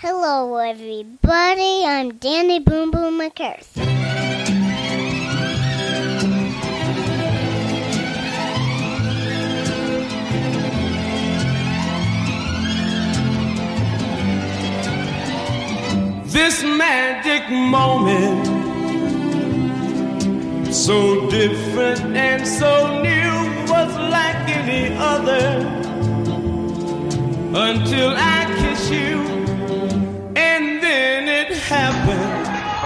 Hello, everybody. I'm Danny Boom Boom McCarthy. This magic moment, so different and so new, was like any other until I kiss you, and then it happened.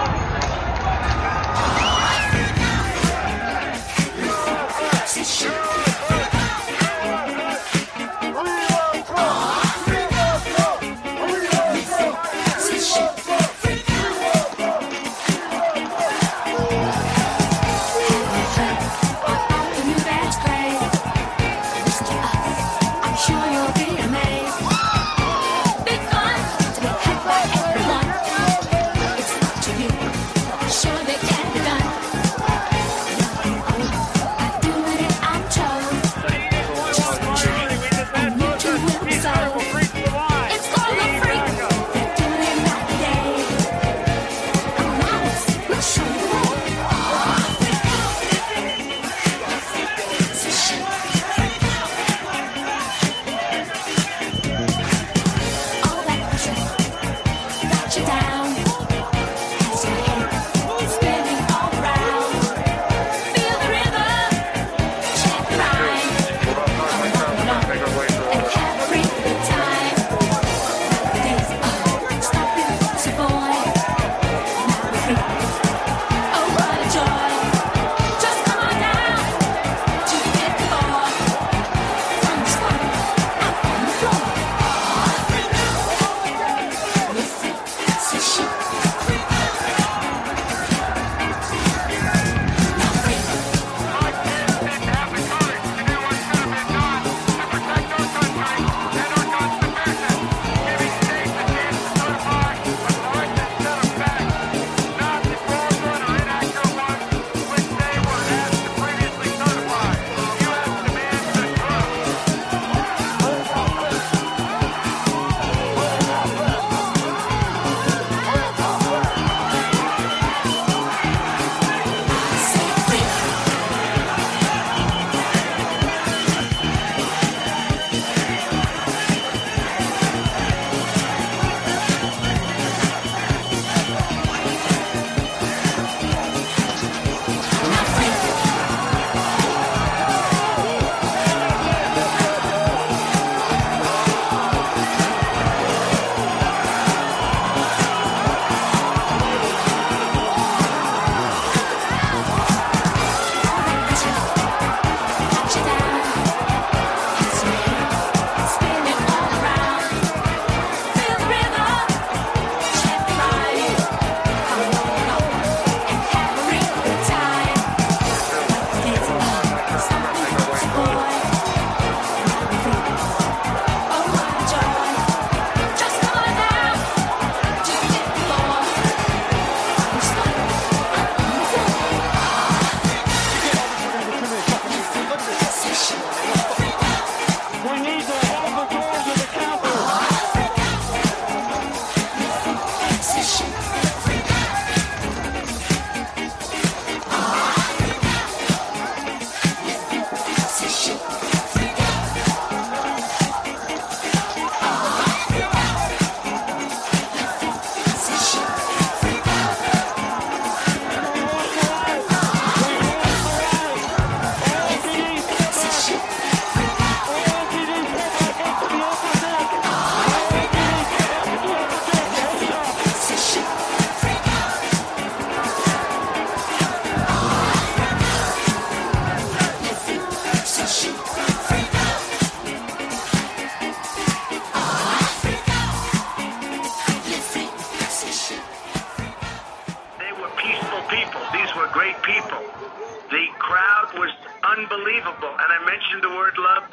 Unbelievable. And I mentioned the word love,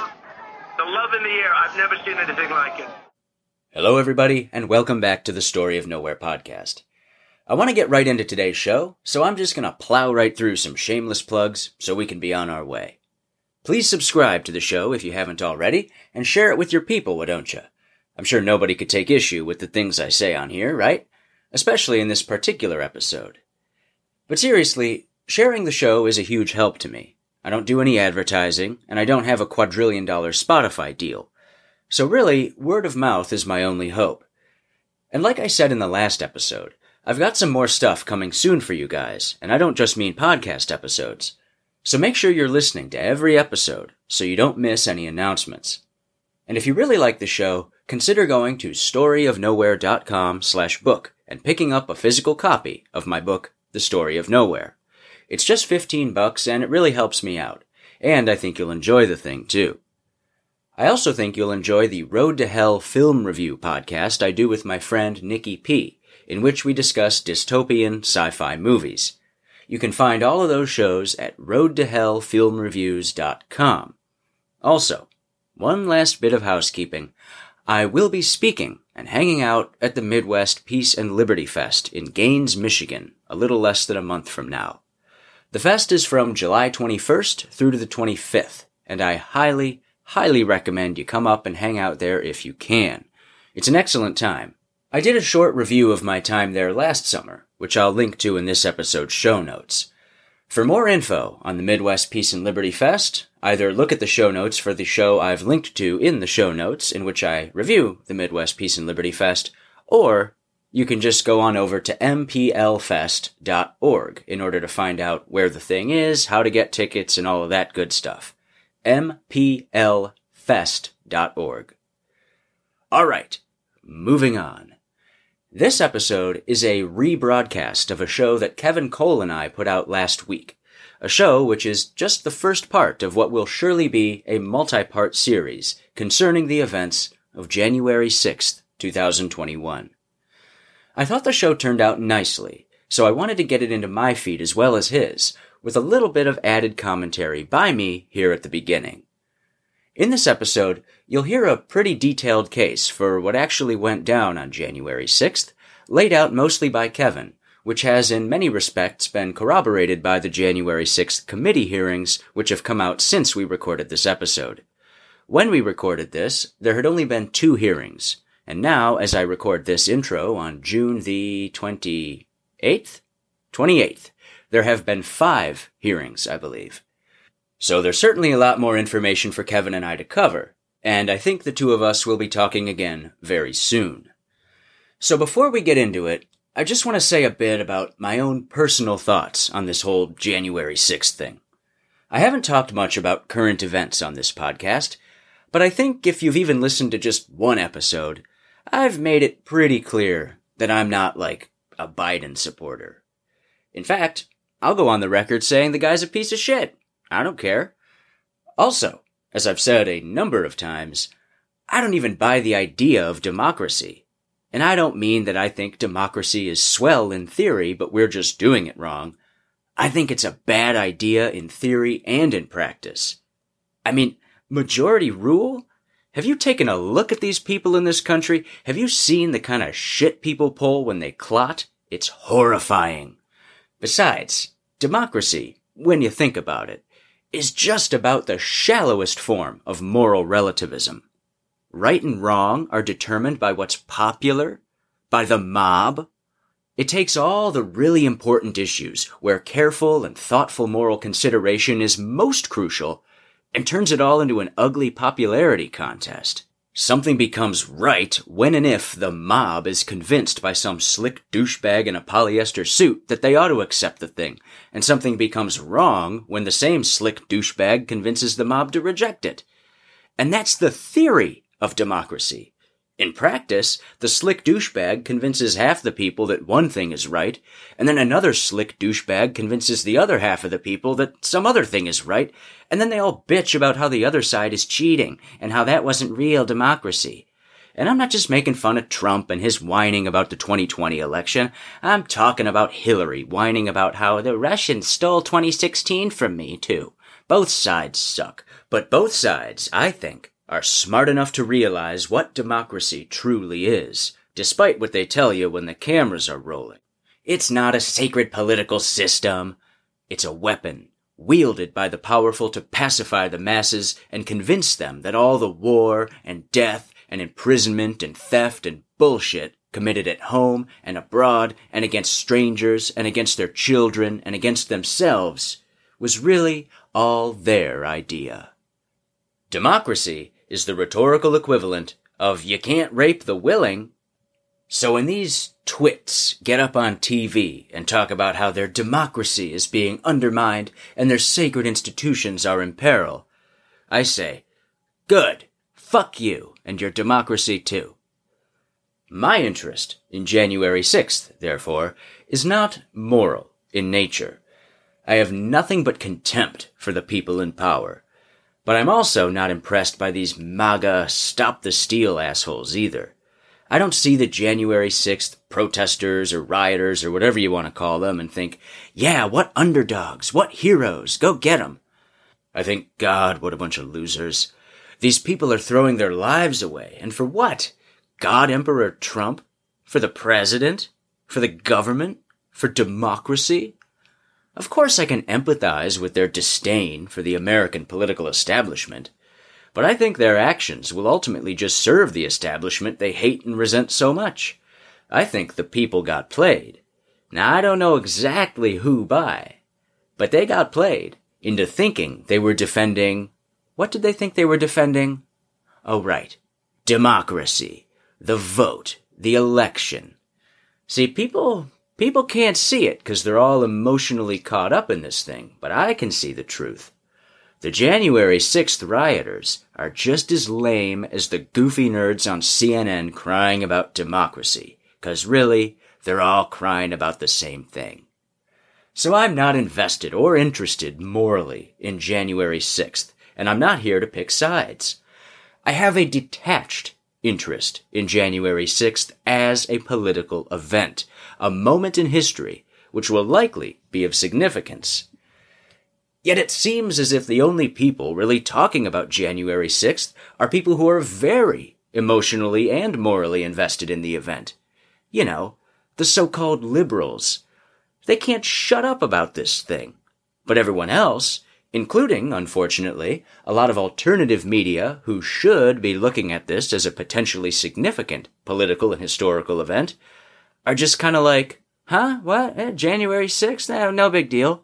the love in the air. I've never seen anything like it. Hello, everybody, and welcome back to the Story of Nowhere podcast. I want to get right into today's show, so I'm just going to plow right through some shameless plugs so we can be on our way. Please subscribe to the show if you haven't already, and share it with your people, why don't you? I'm sure nobody could take issue with the things I say on here, right? Especially in this particular episode. But seriously, sharing the show is a huge help to me. I don't do any advertising, and I don't have a quadrillion-dollar Spotify deal. So really, word of mouth is my only hope. And like I said in the last episode, I've got some more stuff coming soon for you guys, and I don't just mean podcast episodes. So make sure you're listening to every episode so you don't miss any announcements. And if you really like the show, consider going to storyofnowhere.com/book and picking up a physical copy of my book, The Story of Nowhere. It's just $15 and it really helps me out. And I think you'll enjoy the thing too. I also think you'll enjoy the Road to Hell film review podcast I do with my friend Nikki P., in which we discuss dystopian sci-fi movies. You can find all of those shows at roadtohellfilmreviews.com. Also, one last bit of housekeeping. I will be speaking and hanging out at the Midwest Peace and Liberty Fest in Gaines, Michigan, a little less than a month from now. The fest is from July 21st through to the 25th, and I highly recommend you come up and hang out there if you can. It's an excellent time. I did a short review of my time there last summer, which I'll link to in this episode's show notes. For more info on the Midwest Peace and Liberty Fest, either look at the show notes for the show I've linked to in the show notes in which I review the Midwest Peace and Liberty Fest, or you can just go on over to mplfest.org in order to find out where the thing is, how to get tickets, and all of that good stuff. mplfest.org. All right, moving on. This episode is a rebroadcast of a show that Kevin Cole and I put out last week, a show which is just the first part of what will surely be a multi-part series concerning the events of January 6th, 2021. I thought the show turned out nicely, so I wanted to get it into my feed as well as his, with a little bit of added commentary by me here at the beginning. In this episode, you'll hear a pretty detailed case for what actually went down on January 6th, laid out mostly by Kevin, which has in many respects been corroborated by the January 6th committee hearings which have come out since we recorded this episode. When we recorded this, there had only been 2 hearings, and now, as I record this intro on June the 28th, there have been 5 hearings, I believe. So there's certainly a lot more information for Kevin and I to cover, and I think the two of us will be talking again very soon. So before we get into it, I just want to say a bit about my own personal thoughts on this whole January 6th thing. I haven't talked much about current events on this podcast, but I think if you've even listened to just one episode, I've made it pretty clear that I'm not like a Biden supporter. In fact, I'll go on the record saying the guy's a piece of shit. I don't care. Also, as I've said a number of times, I don't even buy the idea of democracy. And I don't mean that I think democracy is swell in theory, but we're just doing it wrong. I think it's a bad idea in theory and in practice. I mean, majority rule? Have you taken a look at these people in this country? Have you seen the kind of shit people pull when they clot? It's horrifying. Besides, democracy, when you think about it, is just about the shallowest form of moral relativism. Right and wrong are determined by what's popular, by the mob. It takes all the really important issues where careful and thoughtful moral consideration is most crucial and turns it all into an ugly popularity contest. Something becomes right when and if the mob is convinced by some slick douchebag in a polyester suit that they ought to accept the thing, and something becomes wrong when the same slick douchebag convinces the mob to reject it. And that's the theory of democracy. In practice, the slick douchebag convinces half the people that one thing is right, and then another slick douchebag convinces the other half of the people that some other thing is right, and then they all bitch about how the other side is cheating, and how that wasn't real democracy. And I'm not just making fun of Trump and his whining about the 2020 election. I'm talking about Hillary whining about how the Russians stole 2016 from me, too. Both sides suck, but both sides, I think, are smart enough to realize what democracy truly is, despite what they tell you when the cameras are rolling. It's not a sacred political system. It's a weapon, wielded by the powerful to pacify the masses and convince them that all the war and death and imprisonment and theft and bullshit committed at home and abroad and against strangers and against their children and against themselves was really all their idea. Democracy is the rhetorical equivalent of you can't rape the willing. So when these twits get up on TV and talk about how their democracy is being undermined and their sacred institutions are in peril, I say, good, fuck you and your democracy too. My interest in January 6th, therefore, is not moral in nature. I have nothing but contempt for the people in power. But I'm also not impressed by these MAGA stop-the-steal assholes either. I don't see the January 6th protesters or rioters or whatever you want to call them and think, yeah, what underdogs, what heroes, go get 'em. I think, God, what a bunch of losers. These people are throwing their lives away, and for what? God Emperor Trump? For the president? For the government? For democracy? Of course I can empathize with their disdain for the American political establishment, but I think their actions will ultimately just serve the establishment they hate and resent so much. I think the people got played. Now, I don't know exactly who by, but they got played into thinking they were defending... What did they think they were defending? Oh, right. Democracy. The vote. The election. See, people can't see it because they're all emotionally caught up in this thing, but I can see the truth. The January 6th rioters are just as lame as the goofy nerds on CNN crying about democracy, because really, they're all crying about the same thing. So I'm not invested or interested morally in January 6th, and I'm not here to pick sides. I have a detached interest in January 6th as a political event, a moment in history which will likely be of significance. Yet it seems as if the only people really talking about January 6th are people who are very emotionally and morally invested in the event. You know, the so-called liberals. They can't shut up about this thing. But everyone else, including, unfortunately, a lot of alternative media who should be looking at this as a potentially significant political and historical event, are just kind of like, huh, what, January 6th? No big deal.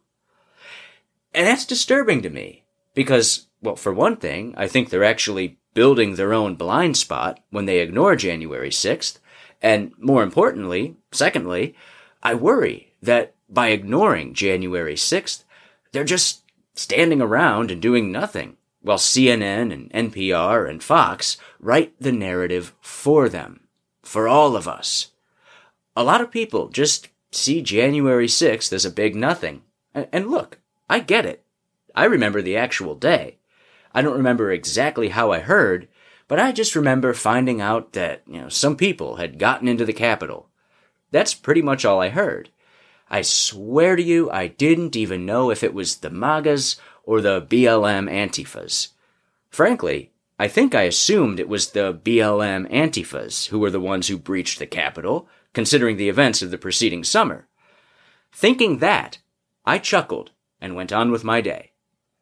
And that's disturbing to me, because, well, for one thing, I think they're actually building their own blind spot when they ignore January 6th, and more importantly, secondly, I worry that by ignoring January 6th, they're just standing around and doing nothing, while CNN and NPR and Fox write the narrative for them, for all of us. A lot of people just see January 6th as a big nothing. And look, I get it. I remember the actual day. I don't remember exactly how I heard, but I just remember finding out that, some people had gotten into the Capitol. That's pretty much all I heard. I swear to you, I didn't even know if it was the MAGAs or the BLM Antifas. Frankly, I think I assumed it was the BLM Antifas who were the ones who breached the Capitol, considering the events of the preceding summer. Thinking that, I chuckled and went on with my day.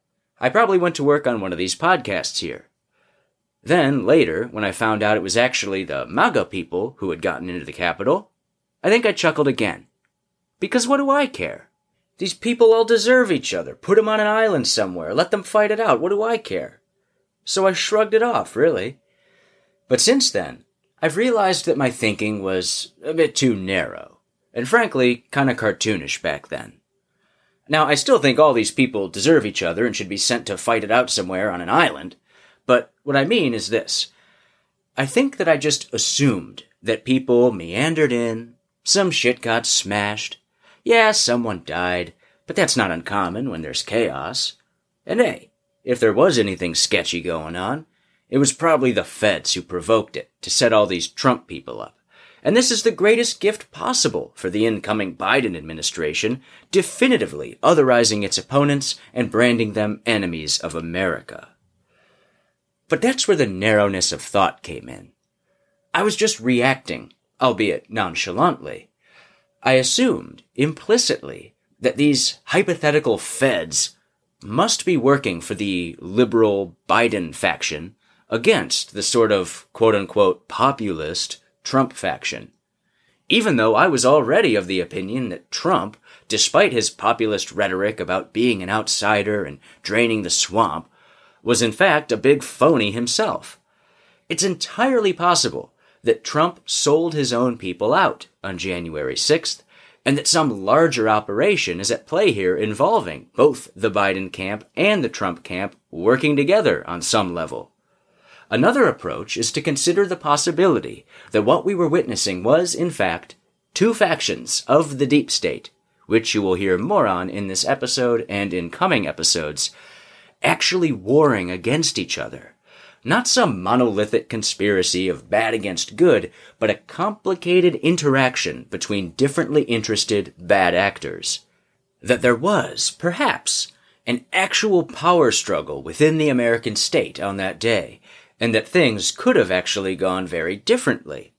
I probably went to work on one of these podcasts here. Then, later, when I found out it was actually the MAGA people who had gotten into the Capitol, I think I chuckled again. Because what do I care? These people all deserve each other. Put them on an island somewhere. Let them fight it out. What do I care? So I shrugged it off, really. But since then, I've realized that my thinking was a bit too narrow, and frankly, kind of cartoonish back then. Now, I still think all these people deserve each other and should be sent to fight it out somewhere on an island, but what I mean is this. I think that I just assumed that people meandered in, some shit got smashed, yeah, someone died, but that's not uncommon when there's chaos. And hey, if there was anything sketchy going on, it was probably the feds who provoked it to set all these Trump people up. And this is the greatest gift possible for the incoming Biden administration, definitively otherizing its opponents and branding them enemies of America. But that's where the narrowness of thought came in. I was just reacting, albeit nonchalantly. I assumed, implicitly, that these hypothetical feds must be working for the liberal Biden faction against the sort of quote-unquote populist Trump faction. Even though I was already of the opinion that Trump, despite his populist rhetoric about being an outsider and draining the swamp, was in fact a big phony himself. It's entirely possible that Trump sold his own people out on January 6th, and that some larger operation is at play here involving both the Biden camp and the Trump camp working together on some level. Another approach is to consider the possibility that what we were witnessing was, in fact, two factions of the deep state, which you will hear more on in this episode and in coming episodes, actually warring against each other. Not some monolithic conspiracy of bad against good, but a complicated interaction between differently interested bad actors. That there was, perhaps, an actual power struggle within the American state on that day, and that things could have actually gone very differently.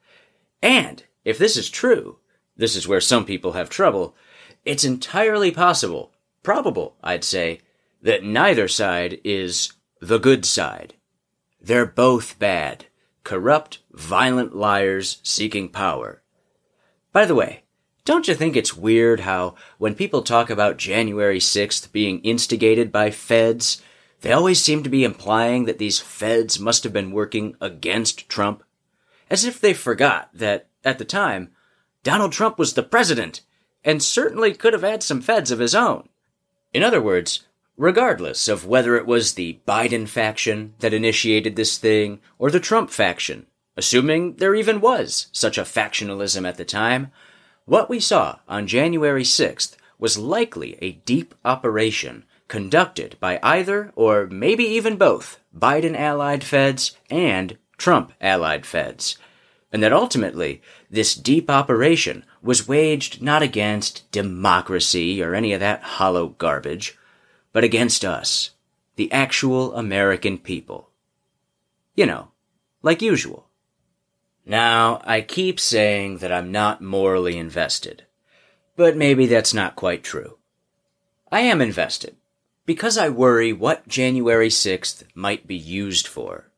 And, if this is true, this is where some people have trouble, it's entirely possible, probable, I'd say, that neither side is the good side. They're both bad, corrupt, violent liars seeking power. By the way, don't you think it's weird how, when people talk about January 6th being instigated by feds, they always seem to be implying that these feds must have been working against Trump? As if they forgot that, at the time, Donald Trump was the president, and certainly could have had some feds of his own. In other words, regardless of whether it was the Biden faction that initiated this thing or the Trump faction, assuming there even was such a factionalism at the time, what we saw on January 6th was likely a deep operation conducted by either, or maybe even both, Biden-allied feds and Trump-allied feds, and that ultimately this deep operation was waged not against democracy or any of that hollow garbage, but against us, the actual American people. You know, like usual. Now, I keep saying that I'm not morally invested, but maybe that's not quite true. I am invested, because I worry what January 6th might be used for.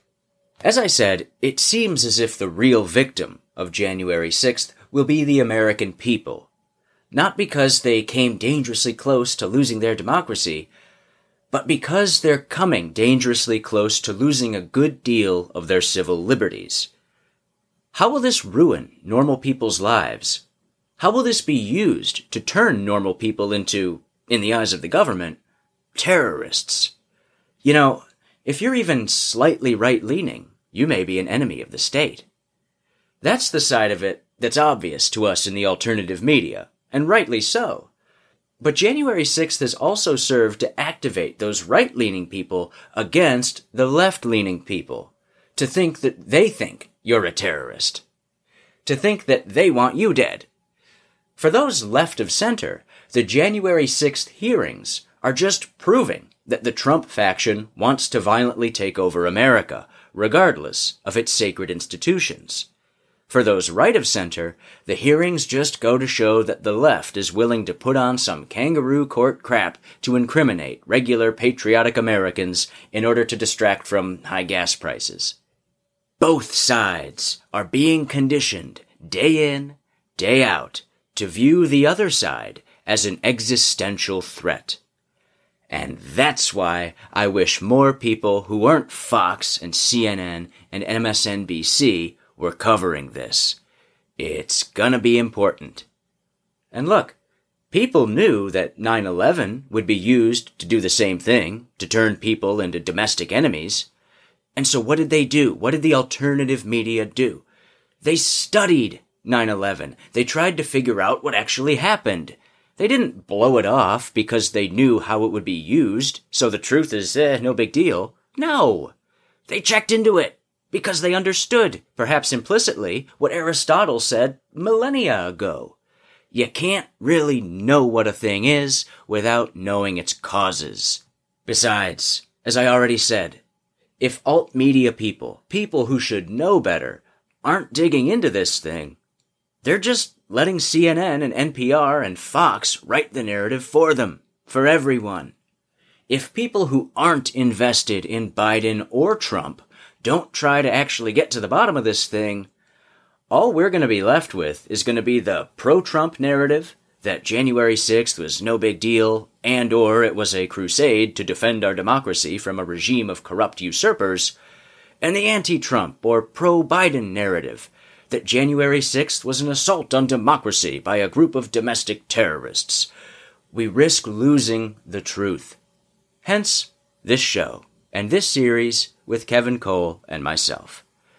As I said, it seems as if the real victim of January 6th will be the American people, not because they came dangerously close to losing their democracy, but because they're coming dangerously close to losing a good deal of their civil liberties. How will this ruin normal people's lives? How will this be used to turn normal people into, in the eyes of the government, terrorists? You know, if you're even slightly right-leaning, you may be an enemy of the state. That's the side of it that's obvious to us in the alternative media, and rightly so. But January 6th has also served to activate those right-leaning people against the left-leaning people, to think that they think you're a terrorist, to think that they want you dead. For those left of center, the January 6th hearings are just proving that the Trump faction wants to violently take over America, regardless of its sacred institutions. For those right of center, the hearings just go to show that the left is willing to put on some kangaroo court crap to incriminate regular patriotic Americans in order to distract from high gas prices. Both sides are being conditioned, day in, day out, to view the other side as an existential threat. And that's why I wish more people who aren't Fox and CNN and MSNBC were covering this. It's gonna be important. And look, people knew that 9/11 would be used to do the same thing, to turn people into domestic enemies. And so what did they do? What did the alternative media do? They studied 9/11. They tried to figure out what actually happened. They didn't blow it off because they knew how it would be used, so the truth is, no big deal. No! They checked into it because they understood, perhaps implicitly, what Aristotle said millennia ago. You can't really know what a thing is without knowing its causes. Besides, as I already said, if alt-media people who should know better, aren't digging into this thing, they're just letting CNN and NPR and Fox write the narrative for them, for everyone. if people who aren't invested in Biden or Trump don't try to actually get to the bottom of this thing, all we're going to be left with is going to be the pro-Trump narrative that January 6th was no big deal and or it was a crusade to defend our democracy from a regime of corrupt usurpers, and the anti-Trump or pro-Biden narrative that January 6th was an assault on democracy by a group of domestic terrorists. We risk losing the truth. Hence, this show and this series with Kevin Cole and myself.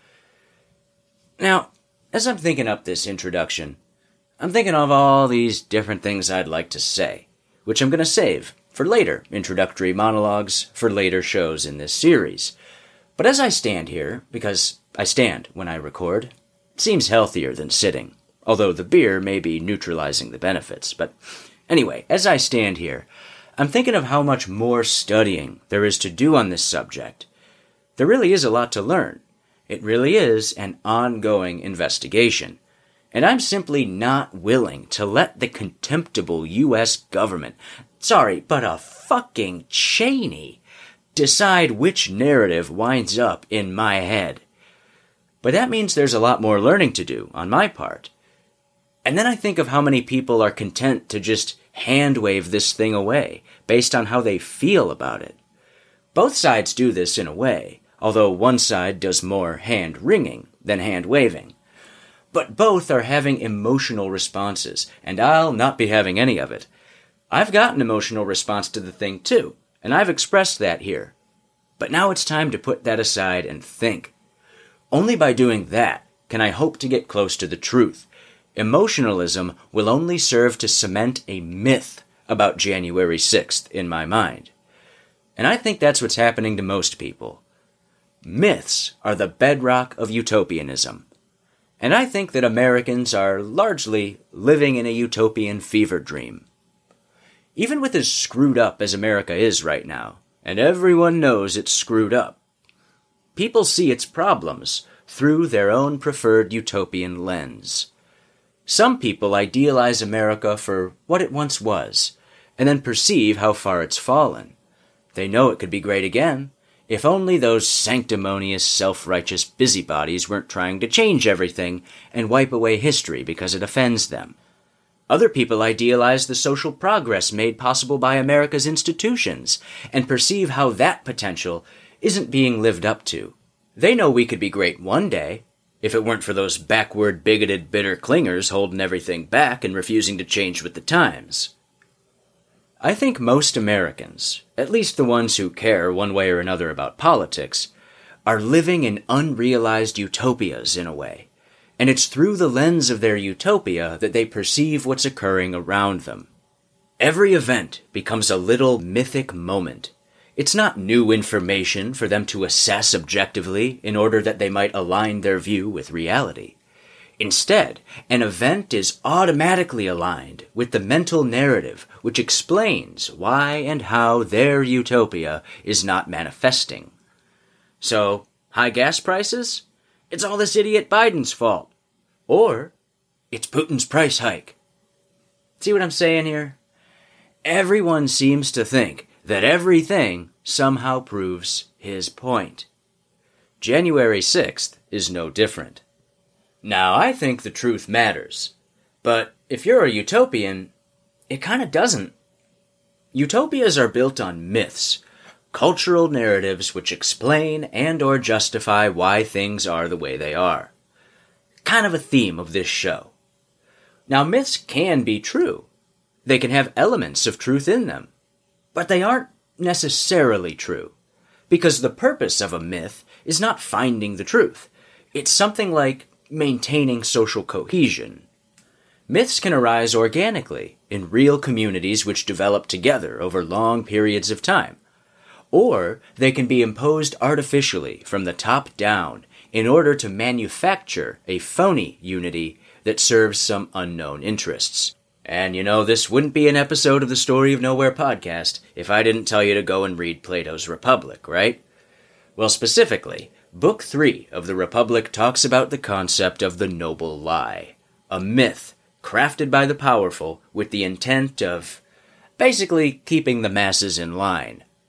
Now, as I'm thinking up this introduction, I'm thinking of all these different things I'd like to say, which I'm going to save for later introductory monologues for later shows in this series. But as I stand here, because I stand when I record, it seems healthier than sitting, although the beer may be neutralizing the benefits. But anyway, as I stand here, I'm thinking of how much more studying there is to do on this subject. There really is a lot to learn. It really is an ongoing investigation. And I'm simply not willing to let the contemptible U.S. government, but a fucking Cheney, decide which narrative winds up in my head. But that means there's a lot more learning to do on my part. And then I think of how many people are content to just hand-wave this thing away based on how they feel about it. Both sides do this in a way, although one side does more hand-wringing than hand-waving. But both are having emotional responses, and I'll not be having any of it. I've got an emotional response to the thing too, and I've expressed that here. But now it's time to put that aside and think. Only by doing that can I hope to get close to the truth. Emotionalism will only serve to cement a myth about January 6th in my mind. And I think that's what's happening to most people. Myths are the bedrock of utopianism. And I think that Americans are largely living in a utopian fever dream. Even with as screwed up as America is right now, and everyone knows it's screwed up, people see its problems through their own preferred utopian lens. Some people idealize America for what it once was, and then perceive how far it's fallen. They know it could be great again, if only those sanctimonious, self-righteous busybodies weren't trying to change everything and wipe away history because it offends them. Other people idealize the social progress made possible by America's institutions and perceive how that potential isn't being lived up to. They know we could be great one day, if it weren't for those backward, bigoted, bitter clingers holding everything back and refusing to change with the times. I think most Americans, at least the ones who care one way or another about politics, are living in unrealized utopias in a way, and it's through the lens of their utopia that they perceive what's occurring around them. Every event becomes a little mythic moment. It's not new information for them to assess objectively in order that they might align their view with reality. Instead, an event is automatically aligned with the mental narrative which explains why and how their utopia is not manifesting. So, high gas prices? It's all this idiot Biden's fault. Or, it's Putin's price hike. See what I'm saying here? Everyone seems to think that everything somehow proves his point. January 6th is no different. Now, I think the truth matters, but if you're a utopian, it kind of doesn't. Utopias are built on myths, cultural narratives which explain and or justify why things are the way they are. Kind of a theme of this show. Now, myths can be true. They can have elements of truth in them, but they aren't necessarily true, because the purpose of a myth is not finding the truth. It's something like maintaining social cohesion. Myths can arise organically in real communities which develop together over long periods of time, or they can be imposed artificially from the top down in order to manufacture a phony unity that serves some unknown interests. And this wouldn't be an episode of the Story of Nowhere podcast if I didn't tell you to go and read Plato's Republic, right? Well, specifically, Book 3 of the Republic talks about the concept of the noble lie, a myth crafted by the powerful with the intent of basically keeping the masses in line,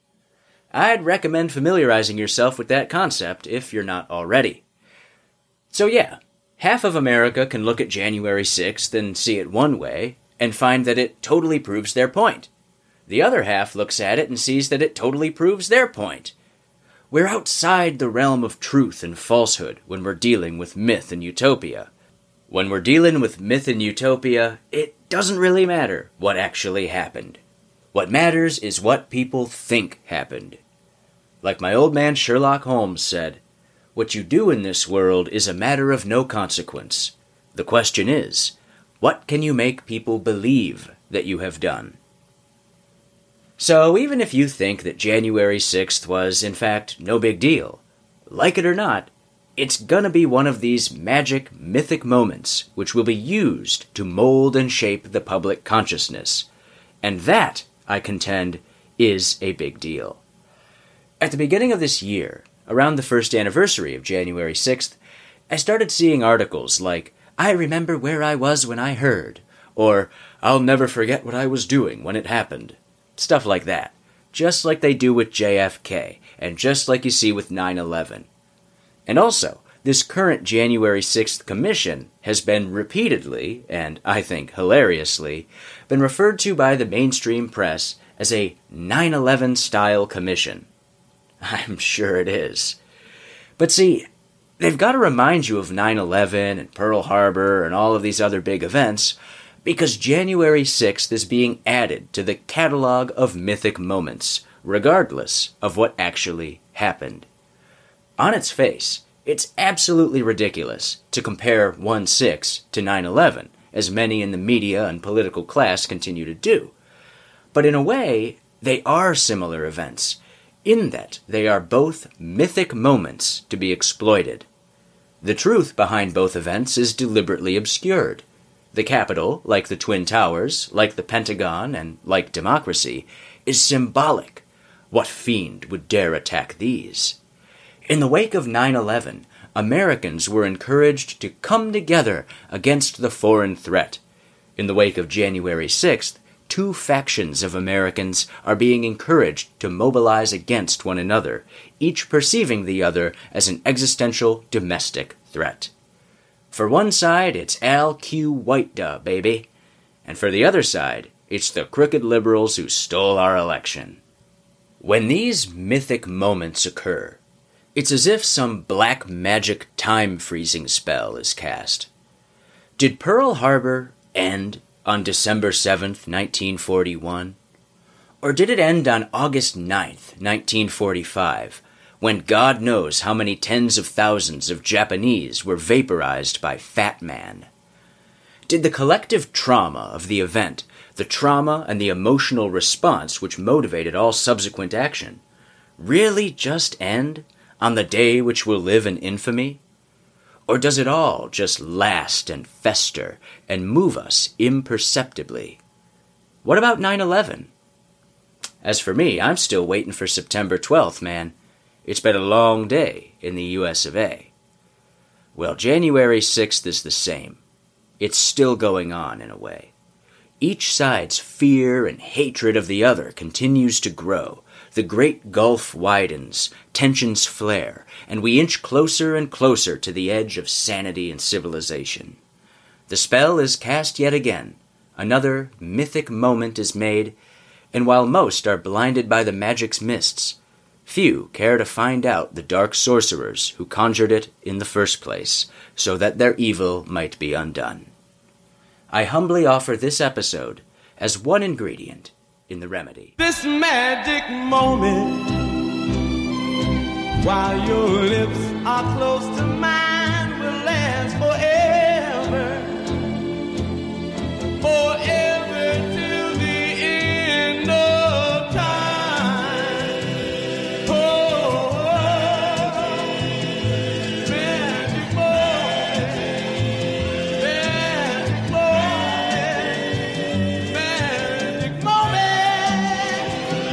I'd recommend familiarizing yourself with that concept if you're not already. So yeah, half of America can look at January 6th and see it one way and find that it totally proves their point. The other half looks at it and sees that it totally proves their point. We're outside the realm of truth and falsehood when we're dealing with myth and utopia. When we're dealing with myth and utopia, it doesn't really matter what actually happened. What matters is what people think happened. Like my old man Sherlock Holmes said, what you do in this world is a matter of no consequence. The question is, what can you make people believe that you have done? So even if you think that January 6th was, in fact, no big deal, like it or not, it's gonna be one of these magic, mythic moments which will be used to mold and shape the public consciousness. And that, I contend, is a big deal. At the beginning of this year, around the first anniversary of January 6th, I started seeing articles like, "I remember where I was when I heard," or "I'll never forget what I was doing when it happened." Stuff like that. Just like they do with JFK, and just like you see with 9/11. And also, this current January 6th commission has been repeatedly, and I think hilariously, been referred to by the mainstream press as a 9/11 style commission. I'm sure it is. But see, they've got to remind you of 9/11 and Pearl Harbor and all of these other big events because January 6th is being added to the catalog of mythic moments, regardless of what actually happened. On its face, it's absolutely ridiculous to compare 1/6 to 9/11, as many in the media and political class continue to do. But in a way, they are similar events, in that they are both mythic moments to be exploited. The truth behind both events is deliberately obscured. The Capitol, like the Twin Towers, like the Pentagon, and like democracy, is symbolic. What fiend would dare attack these? In the wake of 9/11, Americans were encouraged to come together against the foreign threat. In the wake of January 6th, two factions of Americans are being encouraged to mobilize against one another, each perceiving the other as an existential domestic threat. For one side, it's Al Q. White Duh, baby. And for the other side, it's the crooked liberals who stole our election. When these mythic moments occur, it's as if some black magic time-freezing spell is cast. Did Pearl Harbor end on December 7th, 1941? Or did it end on August 9th, 1945, when God knows how many tens of thousands of Japanese were vaporized by Fat Man? Did the collective trauma of the event, the trauma and the emotional response which motivated all subsequent action, really just end on the day which will live in infamy? Or does it all just last and fester and move us imperceptibly? What about 9/11? As for me, I'm still waiting for September 12th, man. It's been a long day in the US of A. Well, January 6th is the same. It's still going on in a way. Each side's fear and hatred of the other continues to grow. The great gulf widens, tensions flare, and we inch closer and closer to the edge of sanity and civilization. The spell is cast yet again. Another mythic moment is made, and while most are blinded by the magic's mists, few care to find out the dark sorcerers who conjured it in the first place, so that their evil might be undone. I humbly offer this episode as one ingredient in the remedy. This magic moment, while your lips are close to mine, will last forever, forever till the end of time. Oh, magic moment, magic moment, magic moment.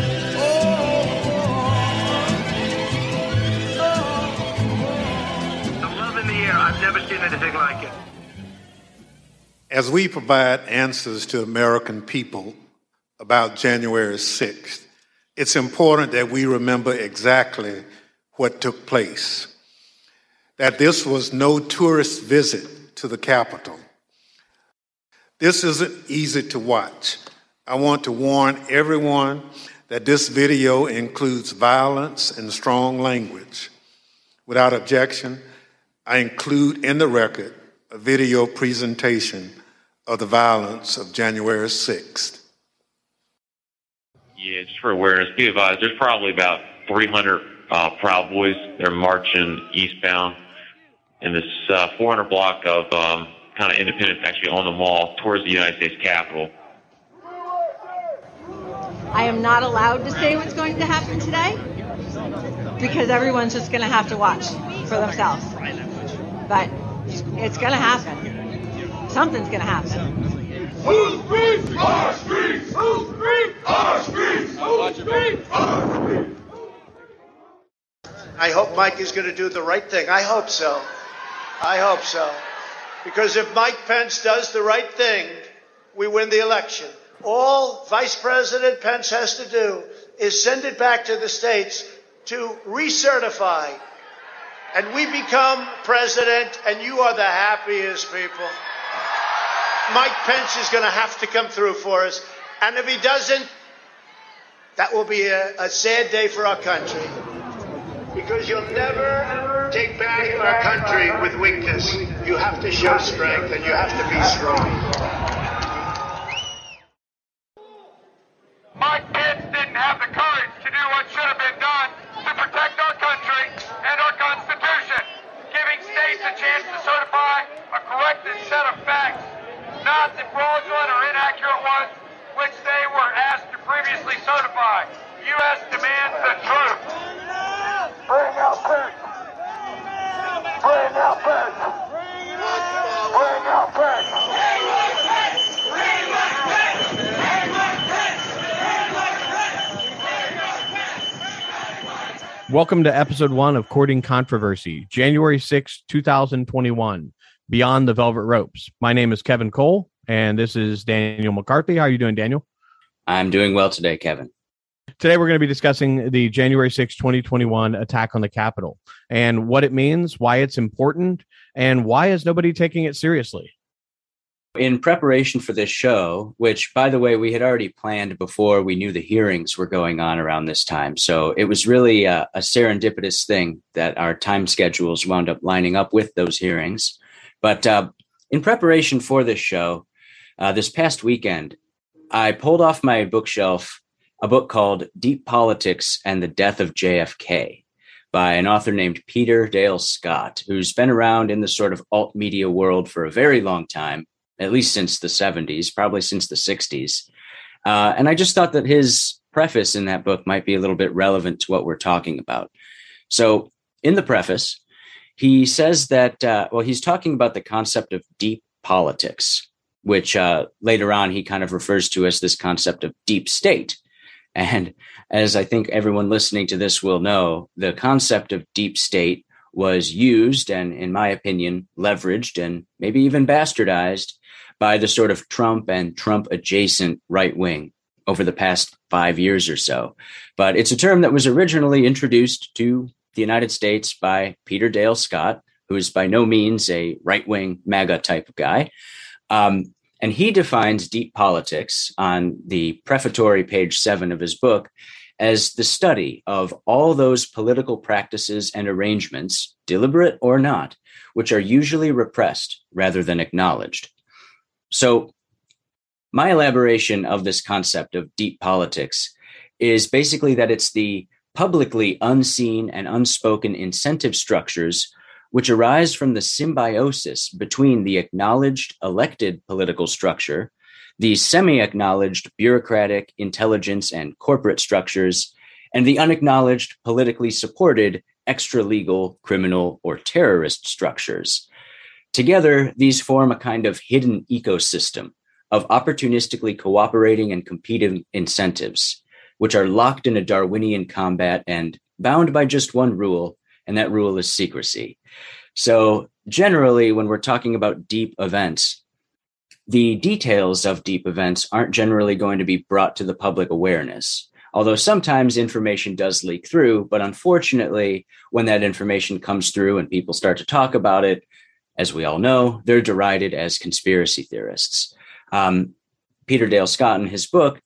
The love in the air, I've never seen anything like it. As we provide answers to American people about January 6th, it's important that we remember exactly what took place. That this was no tourist visit to the Capitol. This isn't easy to watch. I want to warn everyone that this video includes violence and strong language. Without objection, I include in the record a video presentation of the violence of January 6th. Yeah, just for awareness, be advised, there's probably about 300 Proud Boys. They're marching eastbound in this 400 block of kind of Independence, actually on the mall, towards the United States Capitol. I am not allowed to say what's going to happen today because everyone's just going to have to watch for themselves. But it's going to happen. Something's going to happen. Whose streets? Our streets! Whose streets? Our streets! Whose streets? Our streets! I hope Mike is going to do the right thing. I hope so. I hope so. Because if Mike Pence does the right thing, we win the election. All Vice President Pence has to do is send it back to the states to recertify. And we become president, and you are the happiest people. Mike Pence is going to have to come through for us. And if he doesn't, that will be a sad day for our country. Because you'll never take back our country with weakness. You have to show strength, and you have to be strong. Mike Pence didn't have the courage to do what should have been done to protect our country and our Constitution, giving states a chance to certify a corrected set of facts, not the fraudulent or inaccurate ones which they were asked to previously certify. U.S. demands the truth. Bring out Pence! Bring out Pence! Bring out Pence! Welcome to episode 1 of Courting Controversy, January 6, 2021, Beyond the Velvet Ropes. My name is Kevin Cole, and this is Daniel McCarthy. How are you doing, Daniel? I'm doing well today, Kevin. Today, we're going to be discussing the January 6, 2021 attack on the Capitol and what it means, why it's important, and why is nobody taking it seriously. In preparation for this show, which, by the way, we had already planned before we knew the hearings were going on around this time. So it was really a serendipitous thing that our time schedules wound up lining up with those hearings. But in preparation for this show, this past weekend, I pulled off my bookshelf a book called Deep Politics and the Death of JFK by an author named Peter Dale Scott, who's been around in the sort of alt media world for a very long time, at least since the 70s, probably since the 60s. And I just thought that his preface in that book might be a little bit relevant to what we're talking about. So in the preface, he says that, he's talking about the concept of deep politics, which later on he kind of refers to as this concept of deep state. And as I think everyone listening to this will know, the concept of deep state was used and, in my opinion, leveraged and maybe even bastardized by the sort of Trump and Trump-adjacent right wing over the past 5 years or so. But it's a term that was originally introduced to the United States by Peter Dale Scott, who is by no means a right-wing MAGA type of guy. And he defines deep politics on the prefatory page 7 of his book as the study of all those political practices and arrangements, deliberate or not, which are usually repressed rather than acknowledged. So my elaboration of this concept of deep politics is basically that it's the publicly unseen and unspoken incentive structures which arise from the symbiosis between the acknowledged elected political structure, the semi-acknowledged bureaucratic, intelligence, and corporate structures, and the unacknowledged politically supported extra-legal, criminal, or terrorist structures. Together, these form a kind of hidden ecosystem of opportunistically cooperating and competing incentives, which are locked in a Darwinian combat and bound by just one rule, and that rule is secrecy. So generally, when we're talking about deep events, the details of deep events aren't generally going to be brought to the public awareness Although sometimes information does leak through, but unfortunately, when that information comes through and people start to talk about it, as we all know, they're derided as conspiracy theorists. Peter Dale Scott, in his book,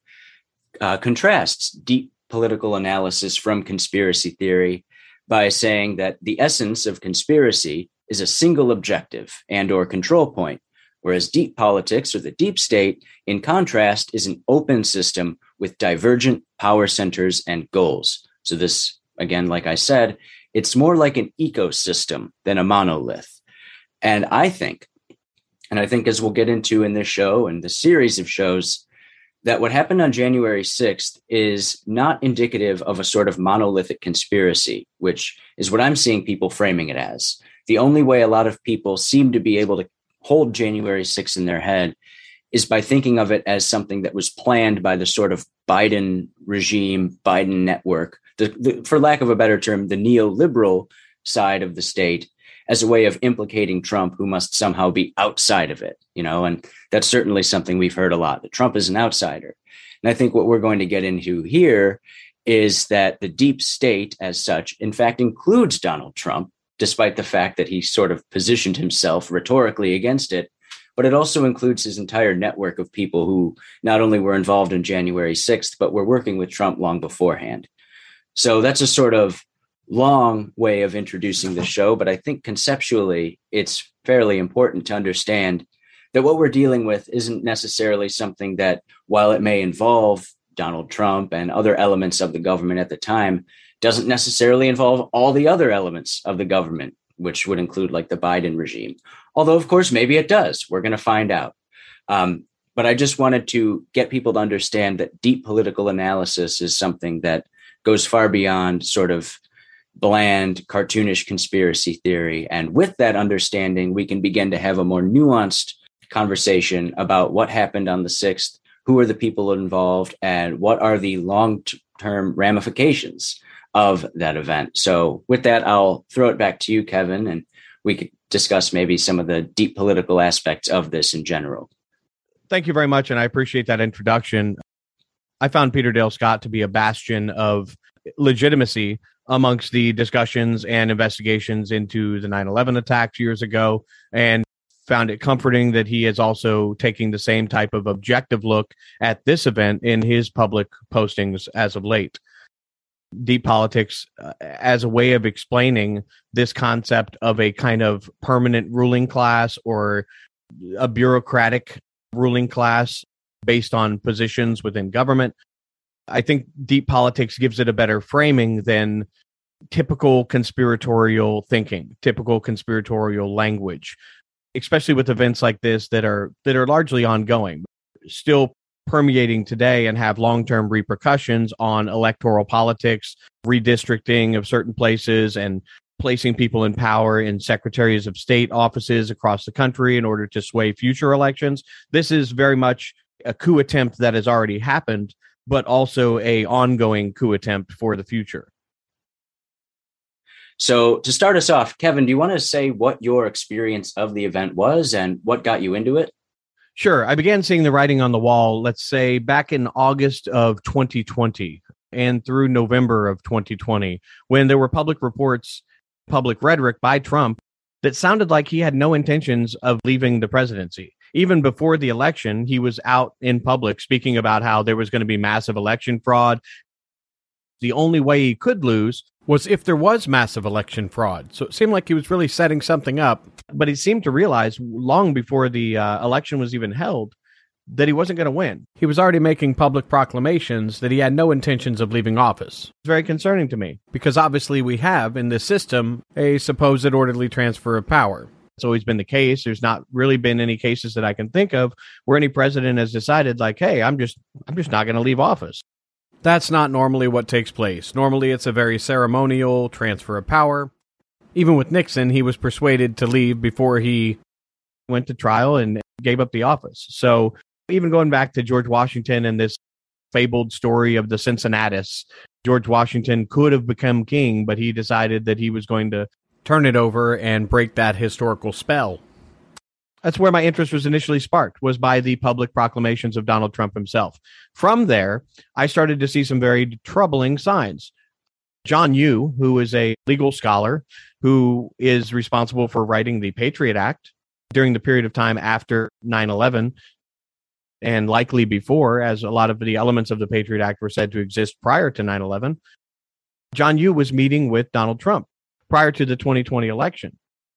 contrasts deep political analysis from conspiracy theory by saying that the essence of conspiracy is a single objective and or control point, whereas deep politics or the deep state, in contrast, is an open system with divergent power centers and goals. So this, again, like I said, it's more like an ecosystem than a monolith. And I think as we'll get into in this show and the series of shows, that what happened on January 6th is not indicative of a sort of monolithic conspiracy, which is what I'm seeing people framing it as. The only way a lot of people seem to be able to hold January 6th in their head is by thinking of it as something that was planned by the sort of Biden regime, Biden network, for lack of a better term, the neoliberal side of the state, as a way of implicating Trump, who must somehow be outside of it, and that's certainly something we've heard a lot, that Trump is an outsider. And I think what we're going to get into here is that the deep state as such, in fact, includes Donald Trump, despite the fact that he sort of positioned himself rhetorically against it, but it also includes his entire network of people who not only were involved in January 6th, but were working with Trump long beforehand. So that's a sort of long way of introducing the show, but I think conceptually it's fairly important to understand that what we're dealing with isn't necessarily something that, while it may involve Donald Trump and other elements of the government at the time, doesn't necessarily involve all the other elements of the government, which would include like the Biden regime. Although, of course, maybe it does. We're going to find out. But I just wanted to get people to understand that deep political analysis is something that goes far beyond sort of bland, cartoonish conspiracy theory. And with that understanding, we can begin to have a more nuanced conversation about what happened on the 6th, who are the people involved, and what are the long-term ramifications of that event. So with that, I'll throw it back to you, Kevin, and we could discuss maybe some of the deep political aspects of this in general. Thank you very much, and I appreciate that introduction. I found Peter Dale Scott to be a bastion of legitimacy amongst the discussions and investigations into the 9/11 attacks years ago, and found it comforting that he is also taking the same type of objective look at this event in his public postings as of late. Deep politics as a way of explaining this concept of a kind of permanent ruling class or a bureaucratic ruling class based on positions within government. I think deep politics gives it a better framing than typical conspiratorial thinking, typical conspiratorial language, especially with events like this that are largely ongoing, still permeating today and have long-term repercussions on electoral politics, redistricting of certain places, and placing people in power in secretaries of state offices across the country in order to sway future elections. This is very much a coup attempt that has already happened, but also a ongoing coup attempt for the future. So to start us off, Kevin, do you want to say what your experience of the event was and what got you into it? Sure. I began seeing the writing on the wall, let's say, back in August of 2020 and through November of 2020, when there were public reports, public rhetoric by Trump that sounded like he had no intentions of leaving the presidency. Even before the election, he was out in public speaking about how there was going to be massive election fraud. The only way he could lose was if there was massive election fraud. So it seemed like he was really setting something up. But he seemed to realize long before the election was even held that he wasn't going to win. He was already making public proclamations that he had no intentions of leaving office. It's very concerning to me because obviously we have in this system a supposed orderly transfer of power. It's always been the case. There's not really been any cases that I can think of where any president has decided like, hey, I'm just not going to leave office. That's not normally what takes place. Normally, it's a very ceremonial transfer of power. Even with Nixon, he was persuaded to leave before he went to trial and gave up the office. So even going back to George Washington and this fabled story of the Cincinnatus, George Washington could have become king, but he decided that he was going to turn it over and break that historical spell. That's where my interest was initially sparked, was by the public proclamations of Donald Trump himself. From there, I started to see some very troubling signs. John Yoo, who is a legal scholar who is responsible for writing the Patriot Act during the period of time after 9/11, and likely before, as a lot of the elements of the Patriot Act were said to exist prior to 9/11, John Yoo was meeting with Donald Trump prior to the 2020 election.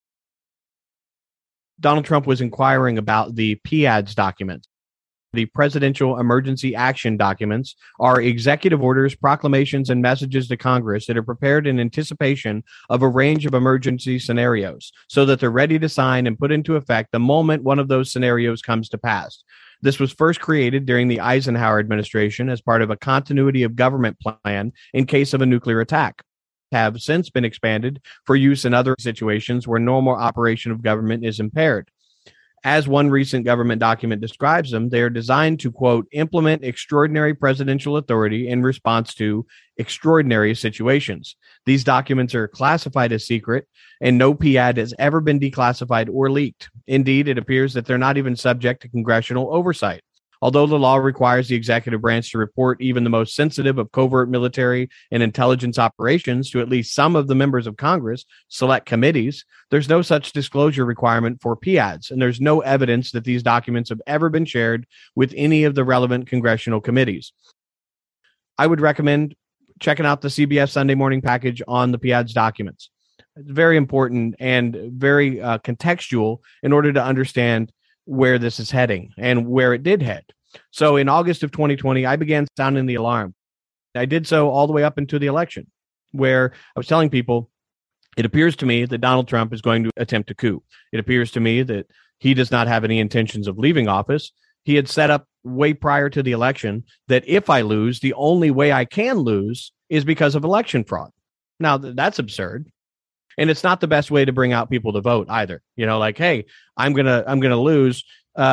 Donald Trump was inquiring about the PADS documents. The Presidential Emergency Action Documents are executive orders, proclamations, and messages to Congress that are prepared in anticipation of a range of emergency scenarios so that they're ready to sign and put into effect the moment one of those scenarios comes to pass. This was first created during the Eisenhower administration as part of a continuity of government plan in case of a nuclear attack. Have since been expanded for use in other situations where normal operation of government is impaired. As one recent government document describes them, they are designed to, quote, implement extraordinary presidential authority in response to extraordinary situations. These documents are classified as secret, and no PAD has ever been declassified or leaked. Indeed, it appears that they're not even subject to congressional oversight. Although the law requires the executive branch to report even the most sensitive of covert military and intelligence operations to at least some of the members of Congress, select committees, there's no such disclosure requirement for PADS, and there's no evidence that these documents have ever been shared with any of the relevant congressional committees. I would recommend checking out the CBS Sunday Morning package on the PADS documents. It's very important and very contextual in order to understand where this is heading and where it did head. So in August of 2020, I began sounding the alarm. I did so all the way up into the election, where I was telling people, it appears to me that Donald Trump is going to attempt a coup. It appears to me that he does not have any intentions of leaving office. He had set up way prior to the election that if I lose, the only way I can lose is because of election fraud. Now, that's absurd. And it's not the best way to bring out people to vote either. You know, like, hey, I'm gonna lose.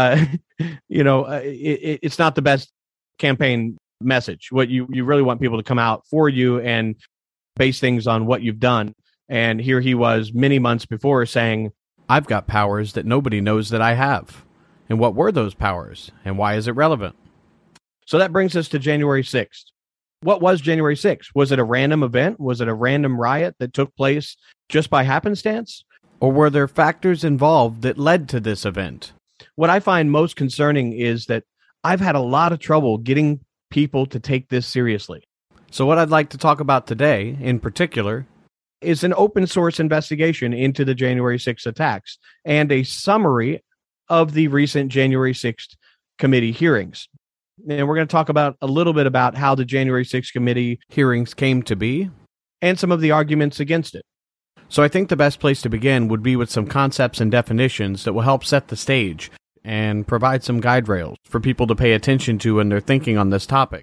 It's not the best campaign message. What you really want people to come out for you and base things on what you've done. And here he was many months before saying, I've got powers that nobody knows that I have. And what were those powers? And why is it relevant? So that brings us to January 6th. What was January 6th? Was it a random event? Was it a random riot that took place just by happenstance? Or were there factors involved that led to this event? What I find most concerning is that I've had a lot of trouble getting people to take this seriously. So what I'd like to talk about today, in particular, is an open source investigation into the January 6th attacks and a summary of the recent January 6th committee hearings. And we're going to talk about a little bit about how the January 6th committee hearings came to be and some of the arguments against it. So I think the best place to begin would be with some concepts and definitions that will help set the stage and provide some guide rails for people to pay attention to when they're thinking on this topic.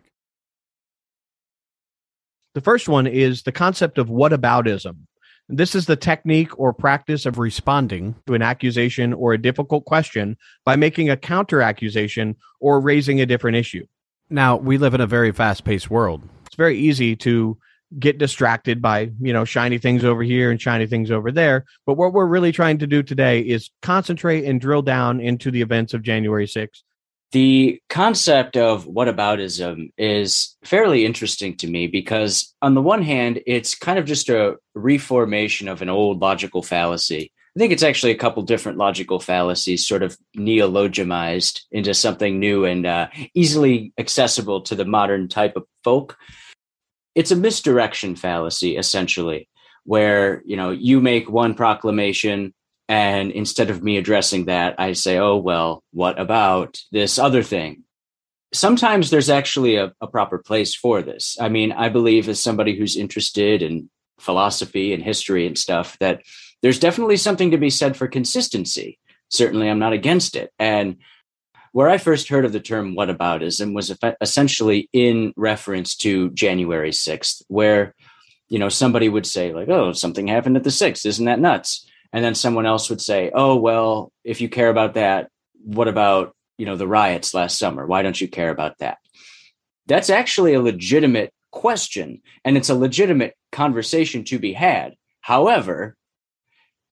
The first one is the concept of whataboutism. This is the technique or practice of responding to an accusation or a difficult question by making a counter-accusation or raising a different issue. Now, we live in a very fast-paced world. It's very easy to get distracted by, shiny things over here and shiny things over there. But what we're really trying to do today is concentrate and drill down into the events of January 6th. The concept of whataboutism is fairly interesting to me because, on the one hand, it's kind of just a reformation of an old logical fallacy. I think it's actually a couple different logical fallacies sort of neologized into something new and easily accessible to the modern type of folk. It's a misdirection fallacy, essentially, where, you make one proclamation, and instead of me addressing that, I say, oh, well, what about this other thing? Sometimes there's actually a proper place for this. I mean, I believe as somebody who's interested in philosophy and history and stuff, that there's definitely something to be said for consistency. Certainly, I'm not against it. And where I first heard of the term whataboutism was essentially in reference to January 6th, where, somebody would say like, oh, something happened at the 6th. Isn't that nuts? And then someone else would say, oh, well, if you care about that, what about, the riots last summer? Why don't you care about that? That's actually a legitimate question, and it's a legitimate conversation to be had. However,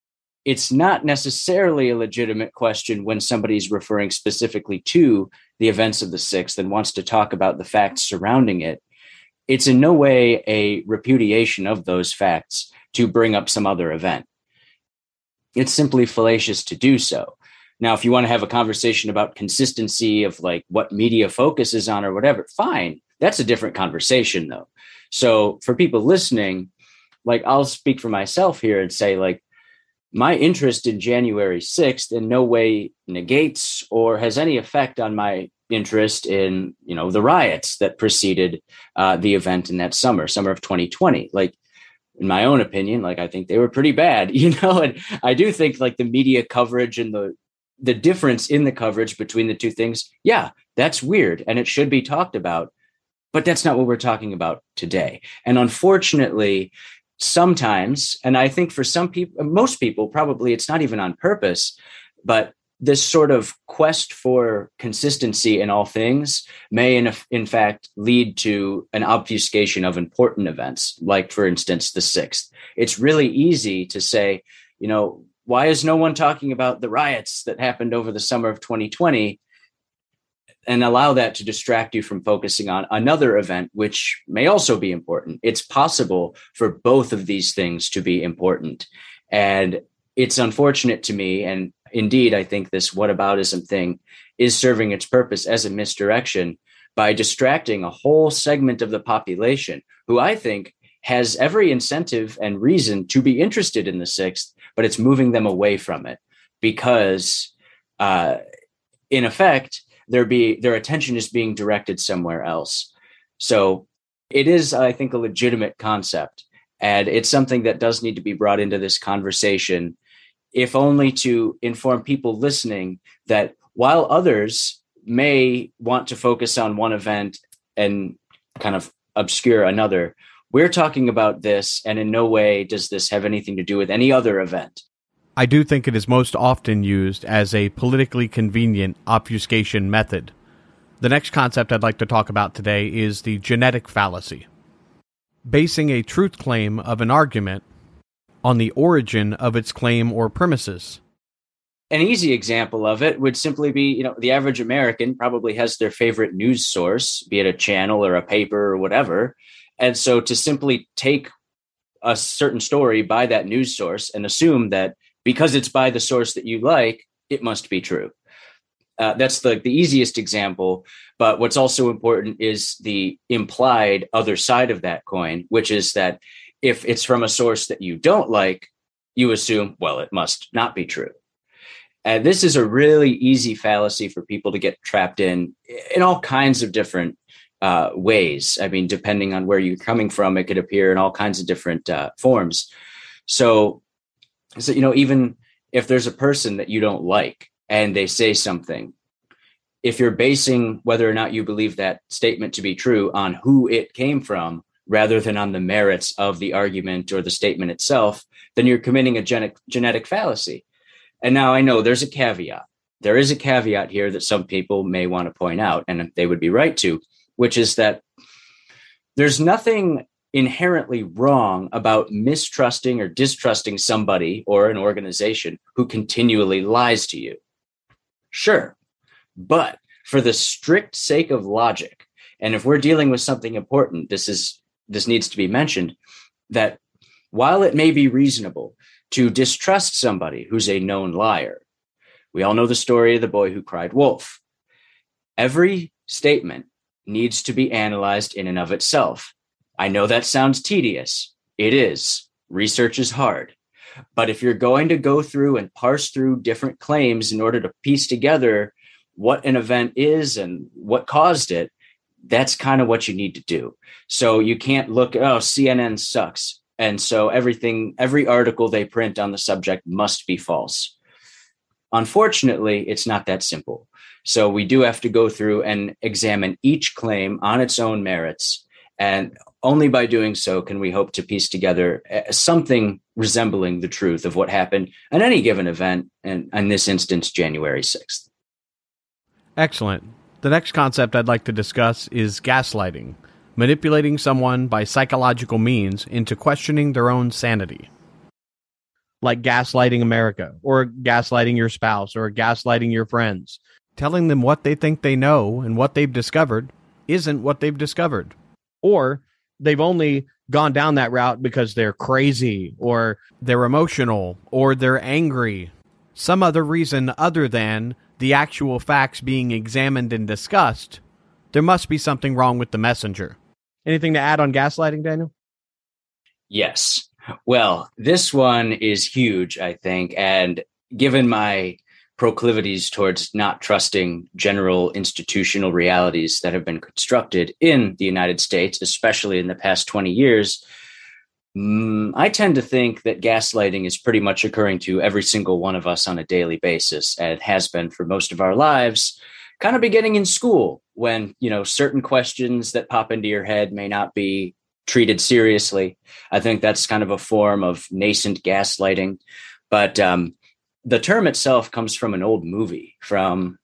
it's not necessarily a legitimate question when somebody's referring specifically to the events of the 6th and wants to talk about the facts surrounding it. It's in no way a repudiation of those facts to bring up some other event. It's simply fallacious to do so. Now, if you want to have a conversation about consistency of like what media focuses on or whatever, fine. That's a different conversation though. So for people listening, like I'll speak for myself here and say like my interest in January 6th in no way negates or has any effect on my interest in, the riots that preceded the event in that summer of 2020. Like, in my own opinion, like I think they were pretty bad, and I do think like the media coverage and the difference in the coverage between the two things, yeah, that's weird and it should be talked about, but that's not what we're talking about today. And unfortunately, sometimes, and I think for some people, most people, probably it's not even on purpose, but this sort of quest for consistency in all things may, in fact, lead to an obfuscation of important events, like, for instance, the 6th. It's really easy to say, why is no one talking about the riots that happened over the summer of 2020 and allow that to distract you from focusing on another event, which may also be important. It's possible for both of these things to be important. And it's unfortunate to me, and indeed, I think this whataboutism thing is serving its purpose as a misdirection by distracting a whole segment of the population who I think has every incentive and reason to be interested in the 6th, but it's moving them away from it because, in effect, their attention is being directed somewhere else. So it is, I think, a legitimate concept, and it's something that does need to be brought into this conversation, if only to inform people listening that while others may want to focus on one event and kind of obscure another, we're talking about this, and in no way does this have anything to do with any other event. I do think it is most often used as a politically convenient obfuscation method. The next concept I'd like to talk about today is the genetic fallacy. Basing a truth claim of an argument on the origin of its claim or premises. An easy example of it would simply be, the average American probably has their favorite news source, be it a channel or a paper or whatever. And so to simply take a certain story by that news source and assume that because it's by the source that you like, it must be true. That's the easiest example. But what's also important is the implied other side of that coin, which is that if it's from a source that you don't like, you assume, well, it must not be true. And this is a really easy fallacy for people to get trapped in all kinds of different ways. I mean, depending on where you're coming from, it could appear in all kinds of different forms. So, even if there's a person that you don't like and they say something, if you're basing whether or not you believe that statement to be true on who it came from, rather than on the merits of the argument or the statement itself, then you're committing a genetic fallacy. And now I know there's a caveat. There is a caveat here that some people may want to point out, and they would be right to, which is that there's nothing inherently wrong about mistrusting or distrusting somebody or an organization who continually lies to you. Sure, but for the strict sake of logic, and if we're dealing with something important, this needs to be mentioned, that while it may be reasonable to distrust somebody who's a known liar, we all know the story of the boy who cried wolf. Every statement needs to be analyzed in and of itself. I know that sounds tedious. It is. Research is hard. But if you're going to go through and parse through different claims in order to piece together what an event is and what caused it, that's kind of what you need to do. So you can't look, CNN sucks. And so every article they print on the subject must be false. Unfortunately, it's not that simple. So we do have to go through and examine each claim on its own merits. And only by doing so can we hope to piece together something resembling the truth of what happened at any given event, and in this instance, January 6th. Excellent. The next concept I'd like to discuss is gaslighting, manipulating someone by psychological means into questioning their own sanity. like gaslighting America or gaslighting your spouse or gaslighting your friends. Telling them what they think they know and what they've discovered isn't what they've discovered. Or they've only gone down that route because they're crazy or they're emotional or they're angry. Some other reason other than the actual facts being examined and discussed. There must be something wrong with the messenger. Anything to add on gaslighting, Daniel? Yes. Well, this one is huge, I think. And given my proclivities towards not trusting general institutional realities that have been constructed in the United States, especially in the past 20 years, I tend to think that gaslighting is pretty much occurring to every single one of us on a daily basis, and has been for most of our lives, kind of beginning in school when, certain questions that pop into your head may not be treated seriously. I think that's kind of a form of nascent gaslighting. But the term itself comes from an old movie from